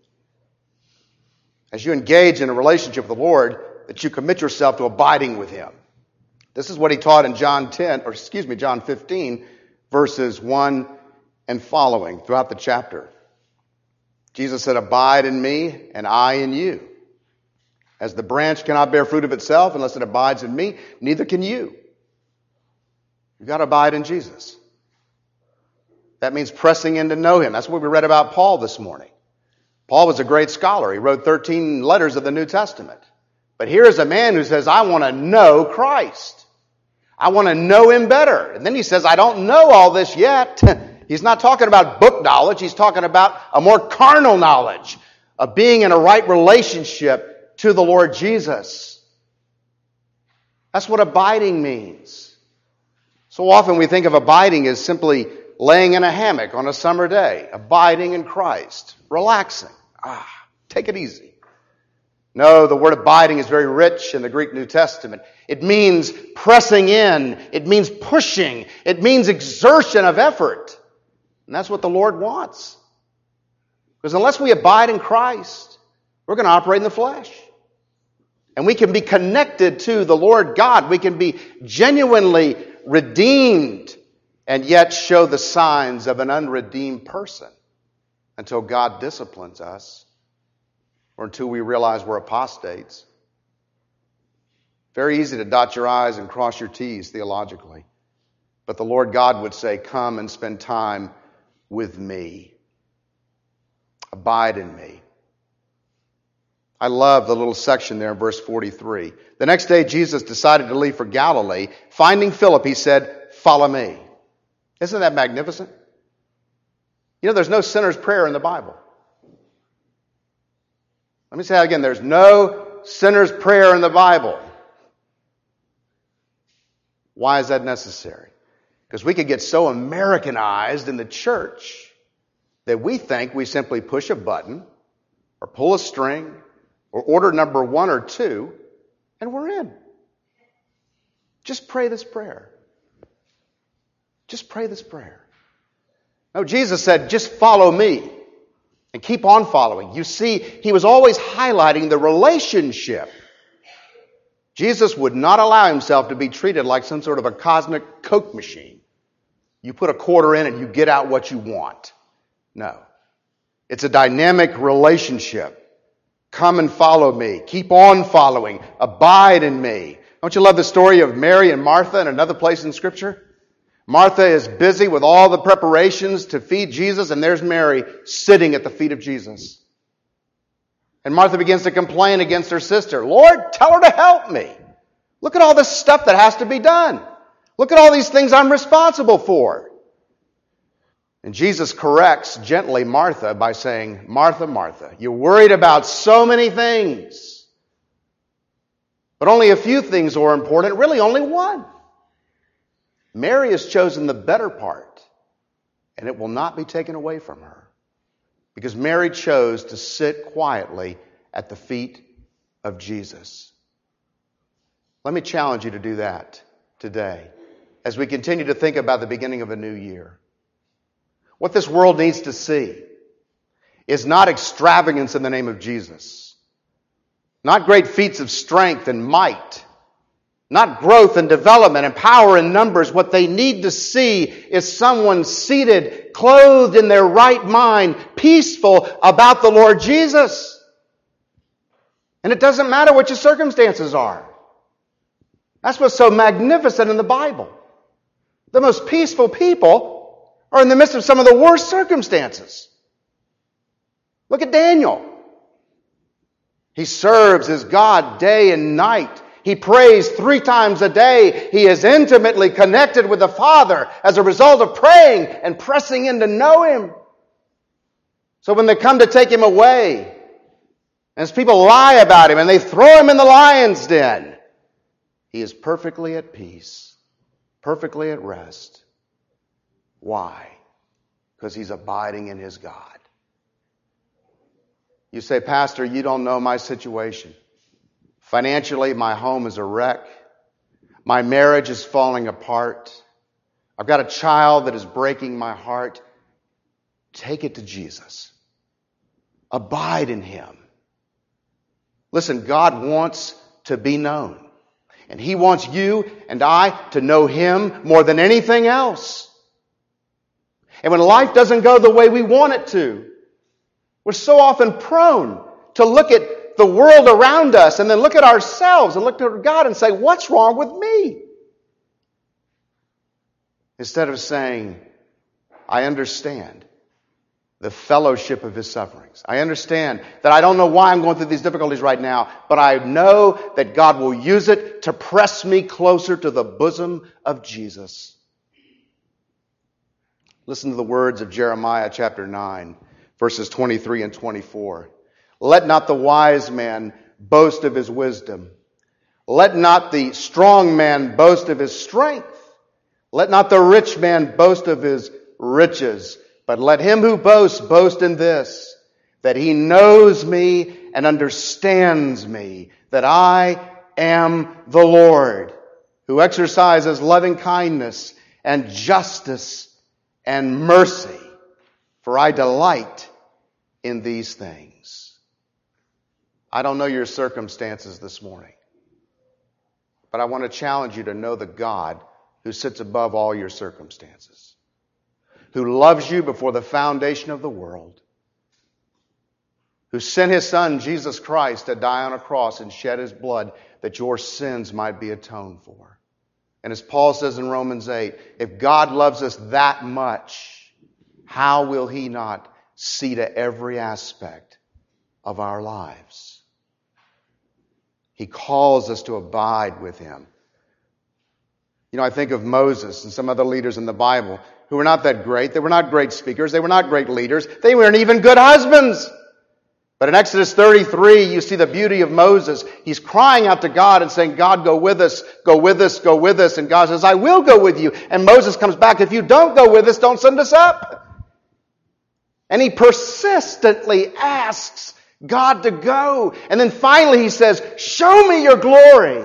as you engage in a relationship with the Lord, that you commit yourself to abiding with him. This is what he taught in John 15, verses 1 and following throughout the chapter. Jesus said, "Abide in me and I in you. As the branch cannot bear fruit of itself unless it abides in me, neither can you." You've got to abide in Jesus. That means pressing in to know him. That's what we read about Paul this morning. Paul was a great scholar. He wrote 13 letters of the New Testament. But here is a man who says, I want to know Christ. I want to know Him better. And then he says, I don't know all this yet. He's not talking about book knowledge. He's talking about a more carnal knowledge of being in a right relationship to the Lord Jesus. That's what abiding means. So often we think of abiding as simply laying in a hammock on a summer day, abiding in Christ, relaxing. Take it easy. No, the word abiding is very rich in the Greek New Testament. It means pressing in. It means pushing. It means exertion of effort. And that's what the Lord wants. Because unless we abide in Christ, we're going to operate in the flesh. And we can be connected to the Lord God. We can be genuinely redeemed and yet show the signs of an unredeemed person until God disciplines us or until we realize we're apostates. Very easy to dot your I's and cross your T's theologically. But the Lord God would say, come and spend time with me. Abide in me. I love the little section there in verse 43. The next day, Jesus decided to leave for Galilee. Finding Philip, he said, follow me. Isn't that magnificent? You know, there's no sinner's prayer in the Bible. Let me say that again. There's no sinner's prayer in the Bible. Why is that necessary? Because we could get so Americanized in the church that we think we simply push a button or pull a string or order number 1 or 2 and we're in. Just pray this prayer. Just pray this prayer. No, Jesus said, just follow me and keep on following. You see, he was always highlighting the relationship. Jesus would not allow himself to be treated like some sort of a cosmic Coke machine. You put a quarter in and you get out what you want. No. It's a dynamic relationship. Come and follow me. Keep on following. Abide in me. Don't you love the story of Mary and Martha in another place in Scripture? Martha is busy with all the preparations to feed Jesus, and there's Mary sitting at the feet of Jesus. And Martha begins to complain against her sister. Lord, tell her to help me. Look at all this stuff that has to be done. Look at all these things I'm responsible for. And Jesus corrects gently Martha by saying, Martha, Martha, you're worried about so many things. But only a few things are important, really only one. Mary has chosen the better part, and it will not be taken away from her. Because Mary chose to sit quietly at the feet of Jesus. Let me challenge you to do that today as we continue to think about the beginning of a new year. What this world needs to see is not extravagance in the name of Jesus, not great feats of strength and might, not growth and development and power in numbers. What they need to see is someone seated, clothed in their right mind, peaceful about the Lord Jesus. And it doesn't matter what your circumstances are. That's what's so magnificent in the Bible. The most peaceful people are in the midst of some of the worst circumstances. Look at Daniel. He serves his God day and night. He prays 3 times a day. He is intimately connected with the Father as a result of praying and pressing in to know Him. So when they come to take Him away, and as people lie about Him and they throw Him in the lion's den, He is perfectly at peace, perfectly at rest. Why? Because He's abiding in His God. You say, Pastor, you don't know my situation. Financially, my home is a wreck. My marriage is falling apart. I've got a child that is breaking my heart. Take it to Jesus. Abide in Him. Listen, God wants to be known. And He wants you and I to know Him more than anything else. And when life doesn't go the way we want it to, we're so often prone to look at the world around us and then look at ourselves and look at God and say, what's wrong with me? Instead of saying, I understand. the fellowship of his sufferings. I understand that I don't know why I'm going through these difficulties right now, but I know that God will use it to press me closer to the bosom of Jesus. Listen to the words of Jeremiah chapter 9, verses 23 and 24. Let not the wise man boast of his wisdom. Let not the strong man boast of his strength. Let not the rich man boast of his riches. But let him who boasts boast in this, that he knows me and understands me, that I am the Lord, who exercises loving kindness and justice and mercy, for I delight in these things. I don't know your circumstances this morning, but I want to challenge you to know the God who sits above all your circumstances, who loves you before the foundation of the world, who sent his Son, Jesus Christ, to die on a cross and shed his blood that your sins might be atoned for. And as Paul says in Romans 8, if God loves us that much, how will he not see to every aspect of our lives? He calls us to abide with him. You know, I think of Moses and some other leaders in the Bible who were not that great. They were not great speakers. They were not great leaders. They weren't even good husbands. But in Exodus 33, you see the beauty of Moses. He's crying out to God and saying, God, go with us, go with us, go with us. And God says, I will go with you. And Moses comes back, if you don't go with us, don't send us up. And he persistently asks God to go. And then finally he says, show me your glory.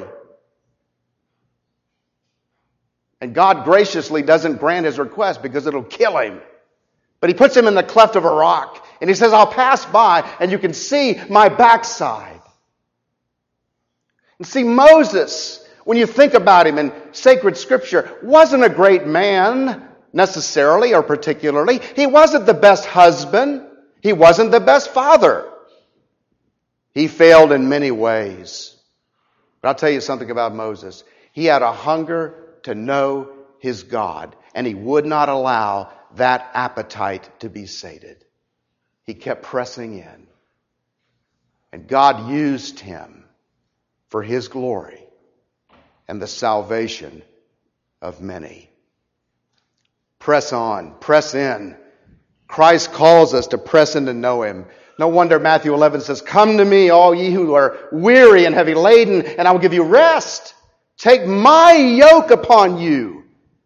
And God graciously doesn't grant his request because it'll kill him. But he puts him in the cleft of a rock. And he says, I'll pass by and you can see my backside. And see, Moses, when you think about him in sacred scripture, wasn't a great man necessarily or particularly. He wasn't the best husband. He wasn't the best father. He failed in many ways. But I'll tell you something about Moses. He had a hunger to know his God, and he would not allow that appetite to be sated. He kept pressing in, and God used him for his glory and the salvation of many. Press on, press in. Christ calls us to press in to know him. No wonder Matthew 11 says, come to me, all ye who are weary and heavy laden, and I will give you rest. Take my yoke upon you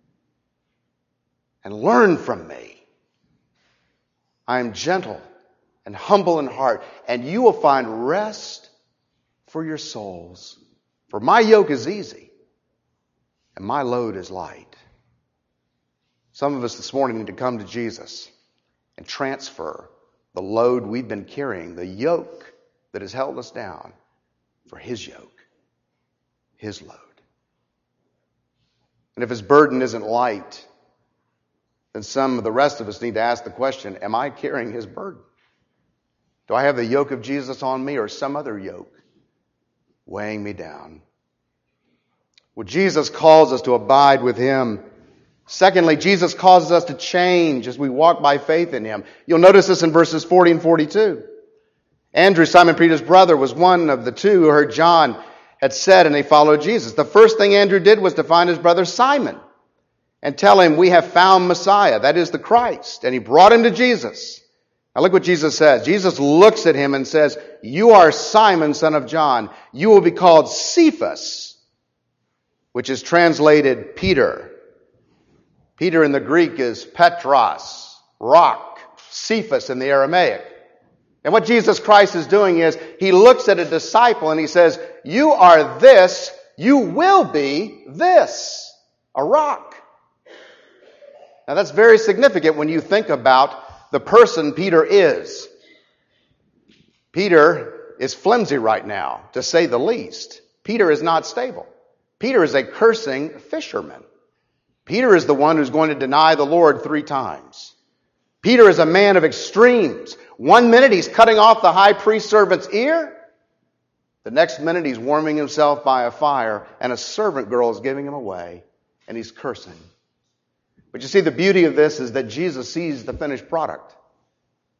and learn from me. I am gentle and humble in heart, and you will find rest for your souls. For my yoke is easy and my load is light. Some of us this morning need to come to Jesus and transfer the load we've been carrying, the yoke that has held us down, for his yoke, his load. And if his burden isn't light, then some of the rest of us need to ask the question, am I carrying his burden? Do I have the yoke of Jesus on me or some other yoke weighing me down? Well, Jesus calls us to abide with him. Secondly, Jesus causes us to change as we walk by faith in him. You'll notice this in verses 40 and 42. Andrew, Simon Peter's brother, was one of the two who heard John had said, and they followed Jesus. The first thing Andrew did was to find his brother Simon and tell him, we have found Messiah, that is the Christ. And he brought him to Jesus. Now look what Jesus says. Jesus looks at him and says, you are Simon, son of John. You will be called Cephas, which is translated Peter. Peter in the Greek is Petros, rock, Cephas in the Aramaic. And what Jesus Christ is doing is, he looks at a disciple and he says, you are this, you will be this, a rock. Now that's very significant when you think about the person Peter is. Peter is flimsy right now, to say the least. Peter is not stable. Peter is a cursing fisherman. Peter is the one who's going to deny the Lord 3 times. Peter is a man of extremes. One minute he's cutting off the high priest servant's ear. The next minute he's warming himself by a fire and a servant girl is giving him away and he's cursing. But you see, the beauty of this is that Jesus sees the finished product.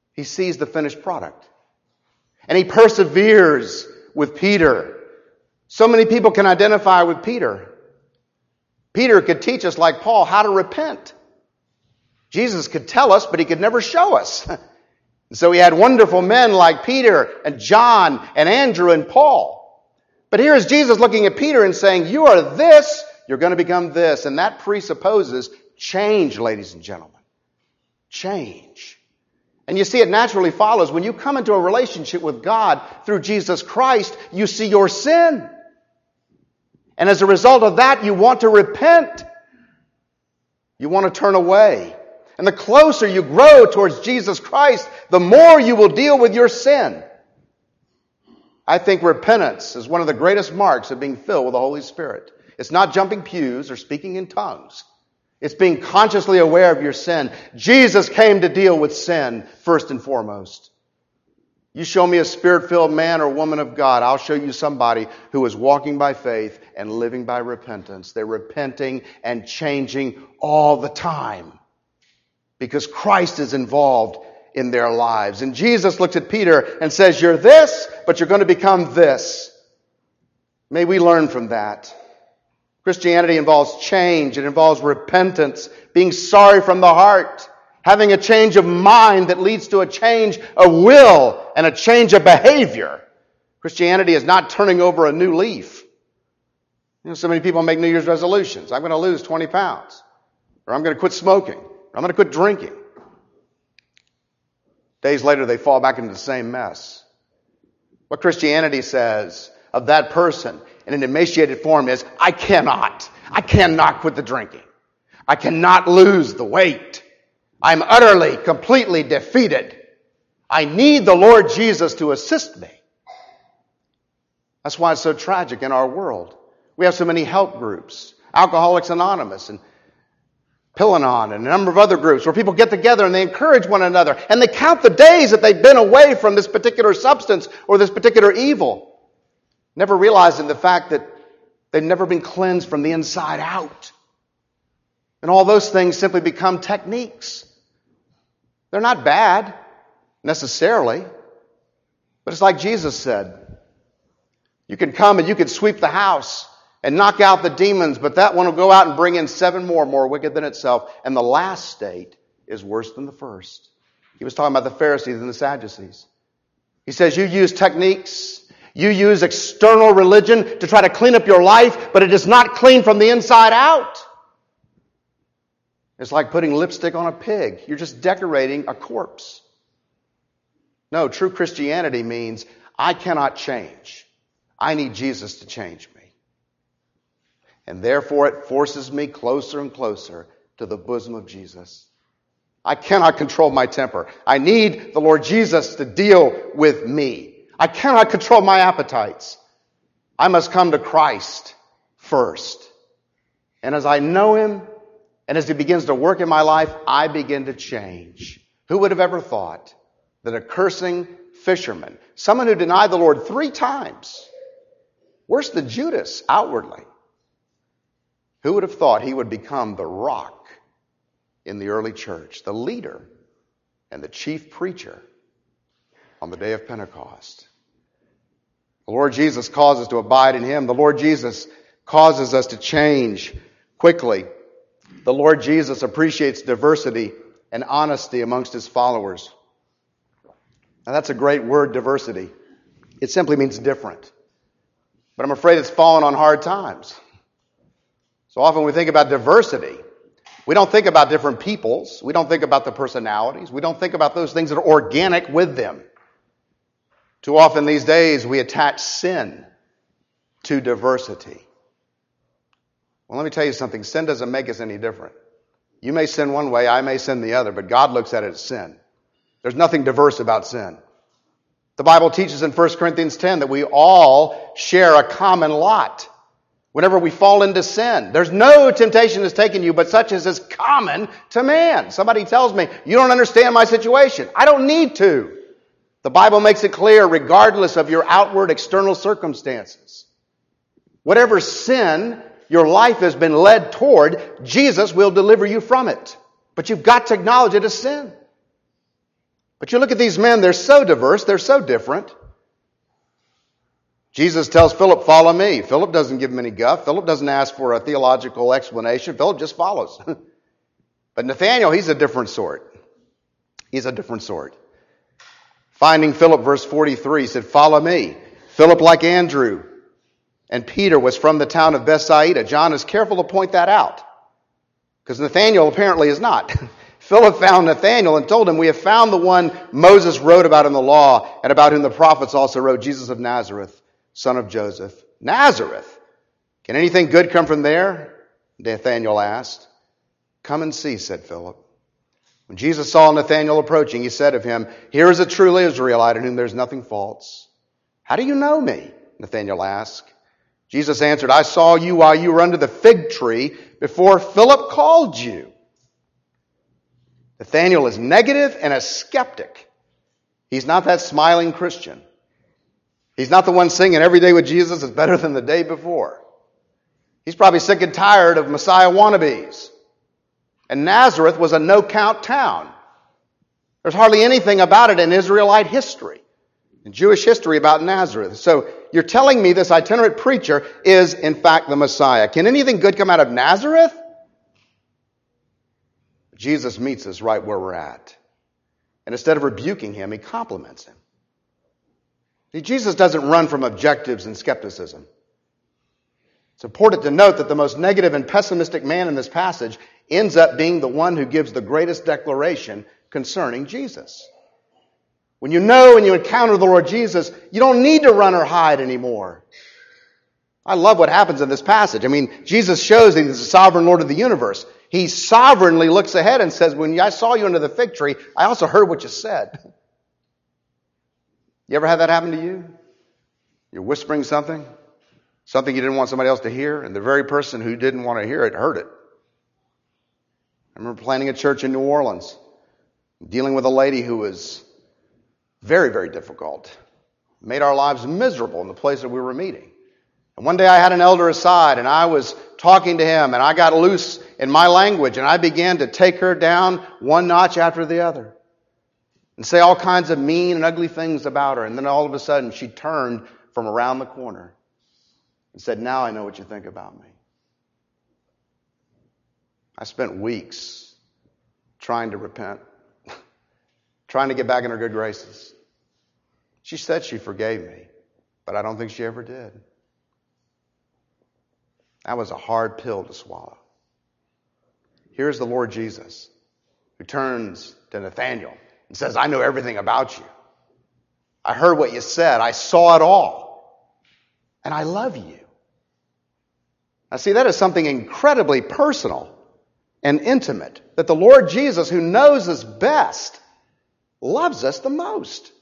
He sees the finished product. And he perseveres with Peter. So many people can identify with Peter. Peter could teach us, like Paul, how to repent. Jesus could tell us, but he could never show us. So he had wonderful men like Peter and John and Andrew and Paul. But here is Jesus looking at Peter and saying, you are this, you're going to become this. And that presupposes change, ladies and gentlemen. Change. And you see, it naturally follows. When you come into a relationship with God through Jesus Christ, you see your sin. And as a result of that, you want to repent. You want to turn away. And the closer you grow towards Jesus Christ, the more you will deal with your sin. I think repentance is one of the greatest marks of being filled with the Holy Spirit. It's not jumping pews or speaking in tongues. It's being consciously aware of your sin. Jesus came to deal with sin first and foremost. You show me a Spirit-filled man or woman of God, I'll show you somebody who is walking by faith and living by repentance. They're repenting and changing all the time because Christ is involved in their lives. And Jesus looks at Peter and says, you're this, but you're going to become this. May we learn from that. Christianity involves change. It involves repentance, being sorry from the heart, having a change of mind that leads to a change of will and a change of behavior. Christianity is not turning over a new leaf. So many people make New Year's resolutions. I'm going to lose 20 pounds. Or I'm going to quit smoking. Or I'm going to quit drinking. Days later, they fall back into the same mess. What Christianity says of that person in an emaciated form is, I cannot quit the drinking. I cannot lose the weight. I'm utterly, completely defeated. I need the Lord Jesus to assist me. That's why it's so tragic in our world. We have so many help groups, Alcoholics Anonymous and Pill-Anon and a number of other groups where people get together and they encourage one another and they count the days that they've been away from this particular substance or this particular evil, never realizing the fact that they've never been cleansed from the inside out. And all those things simply become techniques. They're not bad necessarily, but it's like Jesus said. You can come and you can sweep the house and knock out the demons, but that one will go out and bring in 7 more wicked than itself. And the last state is worse than the first. He was talking about the Pharisees and the Sadducees. He says you use techniques, you use external religion to try to clean up your life, but it is not clean from the inside out. It's like putting lipstick on a pig. You're just decorating a corpse. No, true Christianity means I cannot change. I need Jesus to change me. And therefore it forces me closer and closer to the bosom of Jesus. I cannot control my temper. I need the Lord Jesus to deal with me. I cannot control my appetites. I must come to Christ first. And as I know Him, and as He begins to work in my life, I begin to change. Who would have ever thought that a cursing fisherman, someone who denied the Lord 3 times, worse than Judas outwardly, who would have thought he would become the rock in the early church, the leader and the chief preacher on the day of Pentecost? The Lord Jesus calls us to abide in Him. The Lord Jesus causes us to change quickly. The Lord Jesus appreciates diversity and honesty amongst His followers. Now that's a great word, diversity. It simply means different. But I'm afraid it's fallen on hard times. So often we think about diversity. We don't think about different peoples. We don't think about the personalities. We don't think about those things that are organic with them. Too often these days we attach sin to diversity. Well, let me tell you something. Sin doesn't make us any different. You may sin one way, I may sin the other, but God looks at it as sin. There's nothing diverse about sin. The Bible teaches in 1 Corinthians 10 that we all share a common lot. Whenever we fall into sin, there's no temptation that's taken you, but such as is common to man. Somebody tells me, you don't understand my situation. I don't need to. The Bible makes it clear, regardless of your outward external circumstances. Whatever sin your life has been led toward, Jesus will deliver you from it. But you've got to acknowledge it as sin. But you look at these men, they're so diverse, they're so different. Jesus tells Philip, follow me. Philip doesn't give him any guff. Philip doesn't ask for a theological explanation. Philip just follows. But Nathanael, he's a different sort. He's a different sort. Finding Philip, verse 43, said, follow me. Philip, like Andrew and Peter, was from the town of Bethsaida. John is careful to point that out, because Nathanael apparently is not. Philip found Nathanael and told him, we have found the one Moses wrote about in the law, and about whom the prophets also wrote, Jesus of Nazareth, son of Joseph. Nazareth? Can anything good come from there? Nathanael asked. Come and see, said Philip. When Jesus saw Nathanael approaching, he said of him, here is a true Israelite in whom there is nothing false. How do you know me? Nathanael asked. Jesus answered, I saw you while you were under the fig tree before Philip called you. Nathanael is negative and a skeptic. He's not that smiling Christian. He's not the one singing every day with Jesus is better than the day before. He's probably sick and tired of Messiah wannabes. And Nazareth was a no-count town. There's hardly anything about it in Israelite history, in Jewish history about Nazareth. So you're telling me this itinerant preacher is, in fact, the Messiah. Can anything good come out of Nazareth? Jesus meets us right where we're at. And instead of rebuking him, he compliments him. See, Jesus doesn't run from objectives and skepticism. It's important to note that the most negative and pessimistic man in this passage ends up being the one who gives the greatest declaration concerning Jesus. When you know and you encounter the Lord Jesus, you don't need to run or hide anymore. I love what happens in this passage. I mean, Jesus shows that he's the sovereign Lord of the universe. He sovereignly looks ahead and says, when I saw you under the fig tree, I also heard what you said. You ever had that happen to you? You're whispering something you didn't want somebody else to hear, and the very person who didn't want to hear it heard it. I remember planning a church in New Orleans, dealing with a lady who was very, very difficult. Made our lives miserable in the place that we were meeting. And one day I had an elder aside, and I was talking to him, and I got loose in my language, and I began to take her down one notch after the other and say all kinds of mean and ugly things about her. And then all of a sudden she turned from around the corner and said, now I know what you think about me. I spent weeks trying to repent, trying to get back in her good graces. She said she forgave me, but I don't think she ever did. That was a hard pill to swallow. Here's the Lord Jesus, who turns to Nathanael and says, I know everything about you. I heard what you said. I saw it all. And I love you. Now see, that is something incredibly personal and intimate, that the Lord Jesus, who knows us best, loves us the most.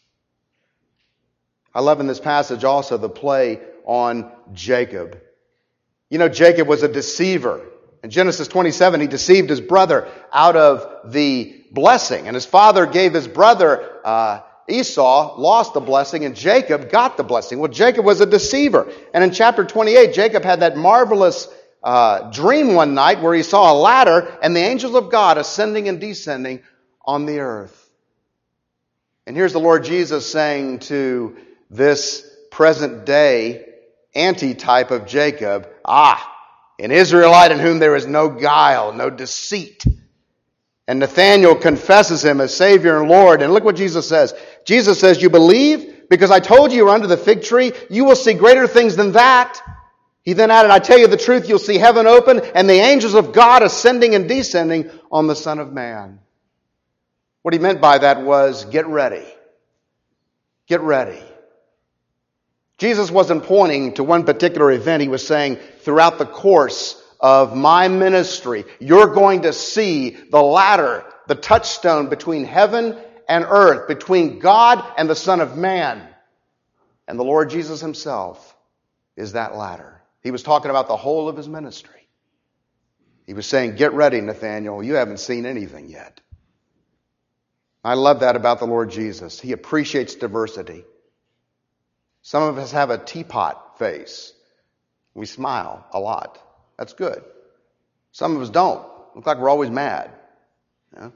I love in this passage also the play on Jacob. You know, Jacob was a deceiver. In Genesis 27, he deceived his brother out of the blessing. And his father gave his brother Esau, lost the blessing, and Jacob got the blessing. Well, Jacob was a deceiver. And in chapter 28, Jacob had that marvelous dream one night where he saw a ladder and the angels of God ascending and descending on the earth. And here's the Lord Jesus saying to this present day antitype of Jacob, an Israelite in whom there is no guile, no deceit. And Nathanael confesses him as Savior and Lord. And look what Jesus says. Jesus says, you believe? Because I told you were under the fig tree, you will see greater things than that. He then added, I tell you the truth, you'll see heaven open and the angels of God ascending and descending on the Son of Man. What he meant by that was, get ready. Get ready. Jesus wasn't pointing to one particular event. He was saying, throughout the course of my ministry, you're going to see the ladder, the touchstone between heaven and earth, between God and the Son of Man. And the Lord Jesus himself is that ladder. He was talking about the whole of his ministry. He was saying, get ready, Nathanael. You haven't seen anything yet. I love that about the Lord Jesus. He appreciates diversity. Some of us have a teapot face. We smile a lot. That's good. Some of us don't. Look like we're always mad. Yeah?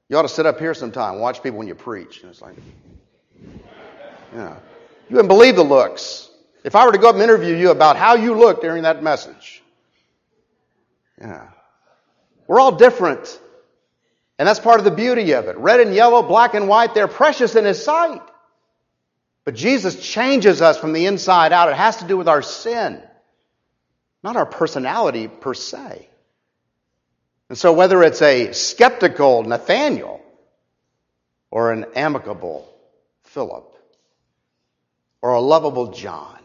You ought to sit up here sometime and watch people when you preach. And it's like, yeah. You wouldn't believe the looks. If I were to go up and interview you about how you look during that message. Yeah. We're all different. And that's part of the beauty of it. Red and yellow, black and white, they're precious in His sight. But Jesus changes us from the inside out. It has to do with our sin, not our personality per se. And so whether it's a skeptical Nathaniel or an amicable Philip or a lovable John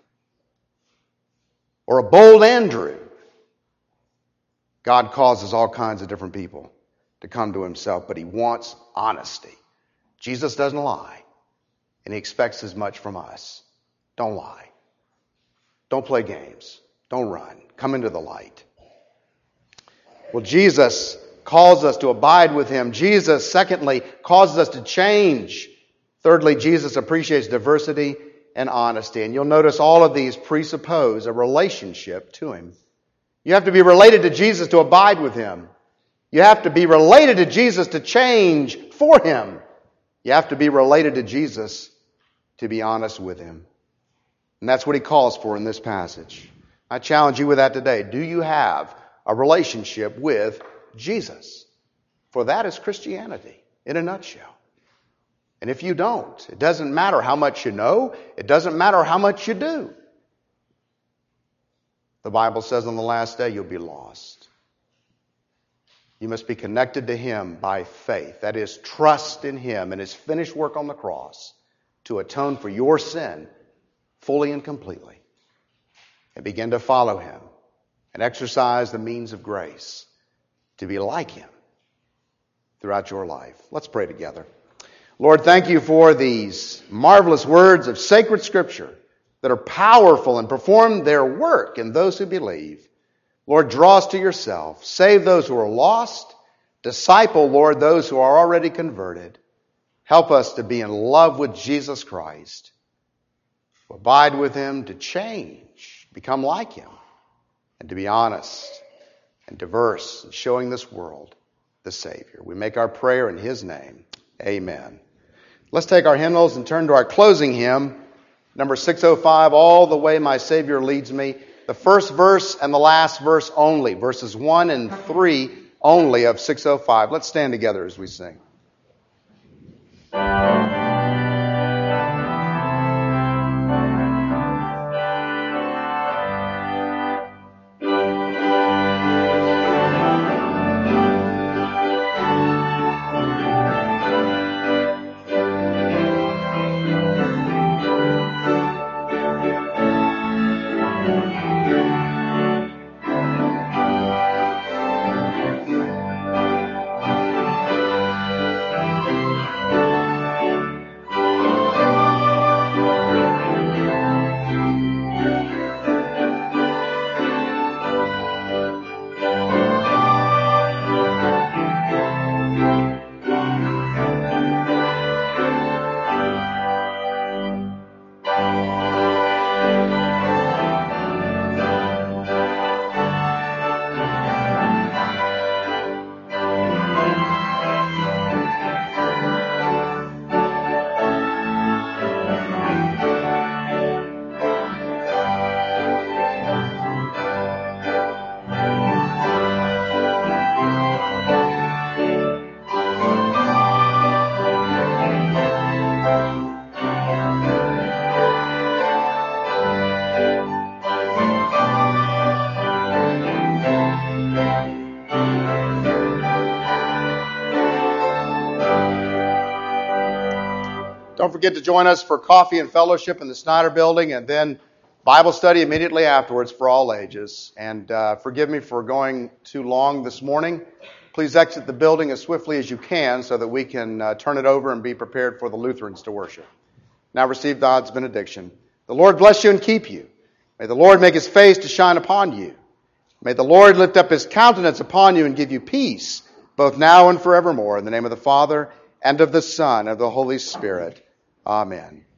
or a bold Andrew, God causes all kinds of different people to come to Himself, but He wants honesty. Jesus doesn't lie, and He expects as much from us. Don't lie. Don't play games. Don't run. Come into the light. Well, Jesus calls us to abide with Him. Jesus, secondly, causes us to change. Thirdly, Jesus appreciates diversity and honesty. And you'll notice all of these presuppose a relationship to Him. You have to be related to Jesus to abide with Him. You have to be related to Jesus to change for Him. You have to be related to Jesus to be honest with Him. And that's what He calls for in this passage. I challenge you with that today. Do you have a relationship with Jesus? For that is Christianity in a nutshell. And if you don't, it doesn't matter how much you know. It doesn't matter how much you do. The Bible says on the last day you'll be lost. You must be connected to Him by faith. That is, trust in Him and His finished work on the cross to atone for your sin fully and completely. And begin to follow Him and exercise the means of grace to be like Him throughout your life. Let's pray together. Lord, thank You for these marvelous words of sacred Scripture that are powerful and perform their work in those who believe. Lord, draw us to Yourself. Save those who are lost. Disciple, Lord, those who are already converted. Help us to be in love with Jesus Christ. To abide with Him, to change, become like Him, and to be honest and diverse in showing this world the Savior. We make our prayer in His name. Amen. Let's take our hymnals and turn to our closing hymn, number 605, All the Way My Savior Leads Me. The first verse and the last verse only, verses 1 and 3 only of 605. Let's stand together as we sing. Don't forget to join us for coffee and fellowship in the Snyder Building, and then Bible study immediately afterwards for all ages. And forgive me for going too long this morning. Please exit the building as swiftly as you can so that we can turn it over and be prepared for the Lutherans to worship. Now receive God's benediction. The Lord bless you and keep you. May the Lord make His face to shine upon you. May the Lord lift up His countenance upon you and give you peace, both now and forevermore. In the name of the Father, and of the Son, and of the Holy Spirit. Amen.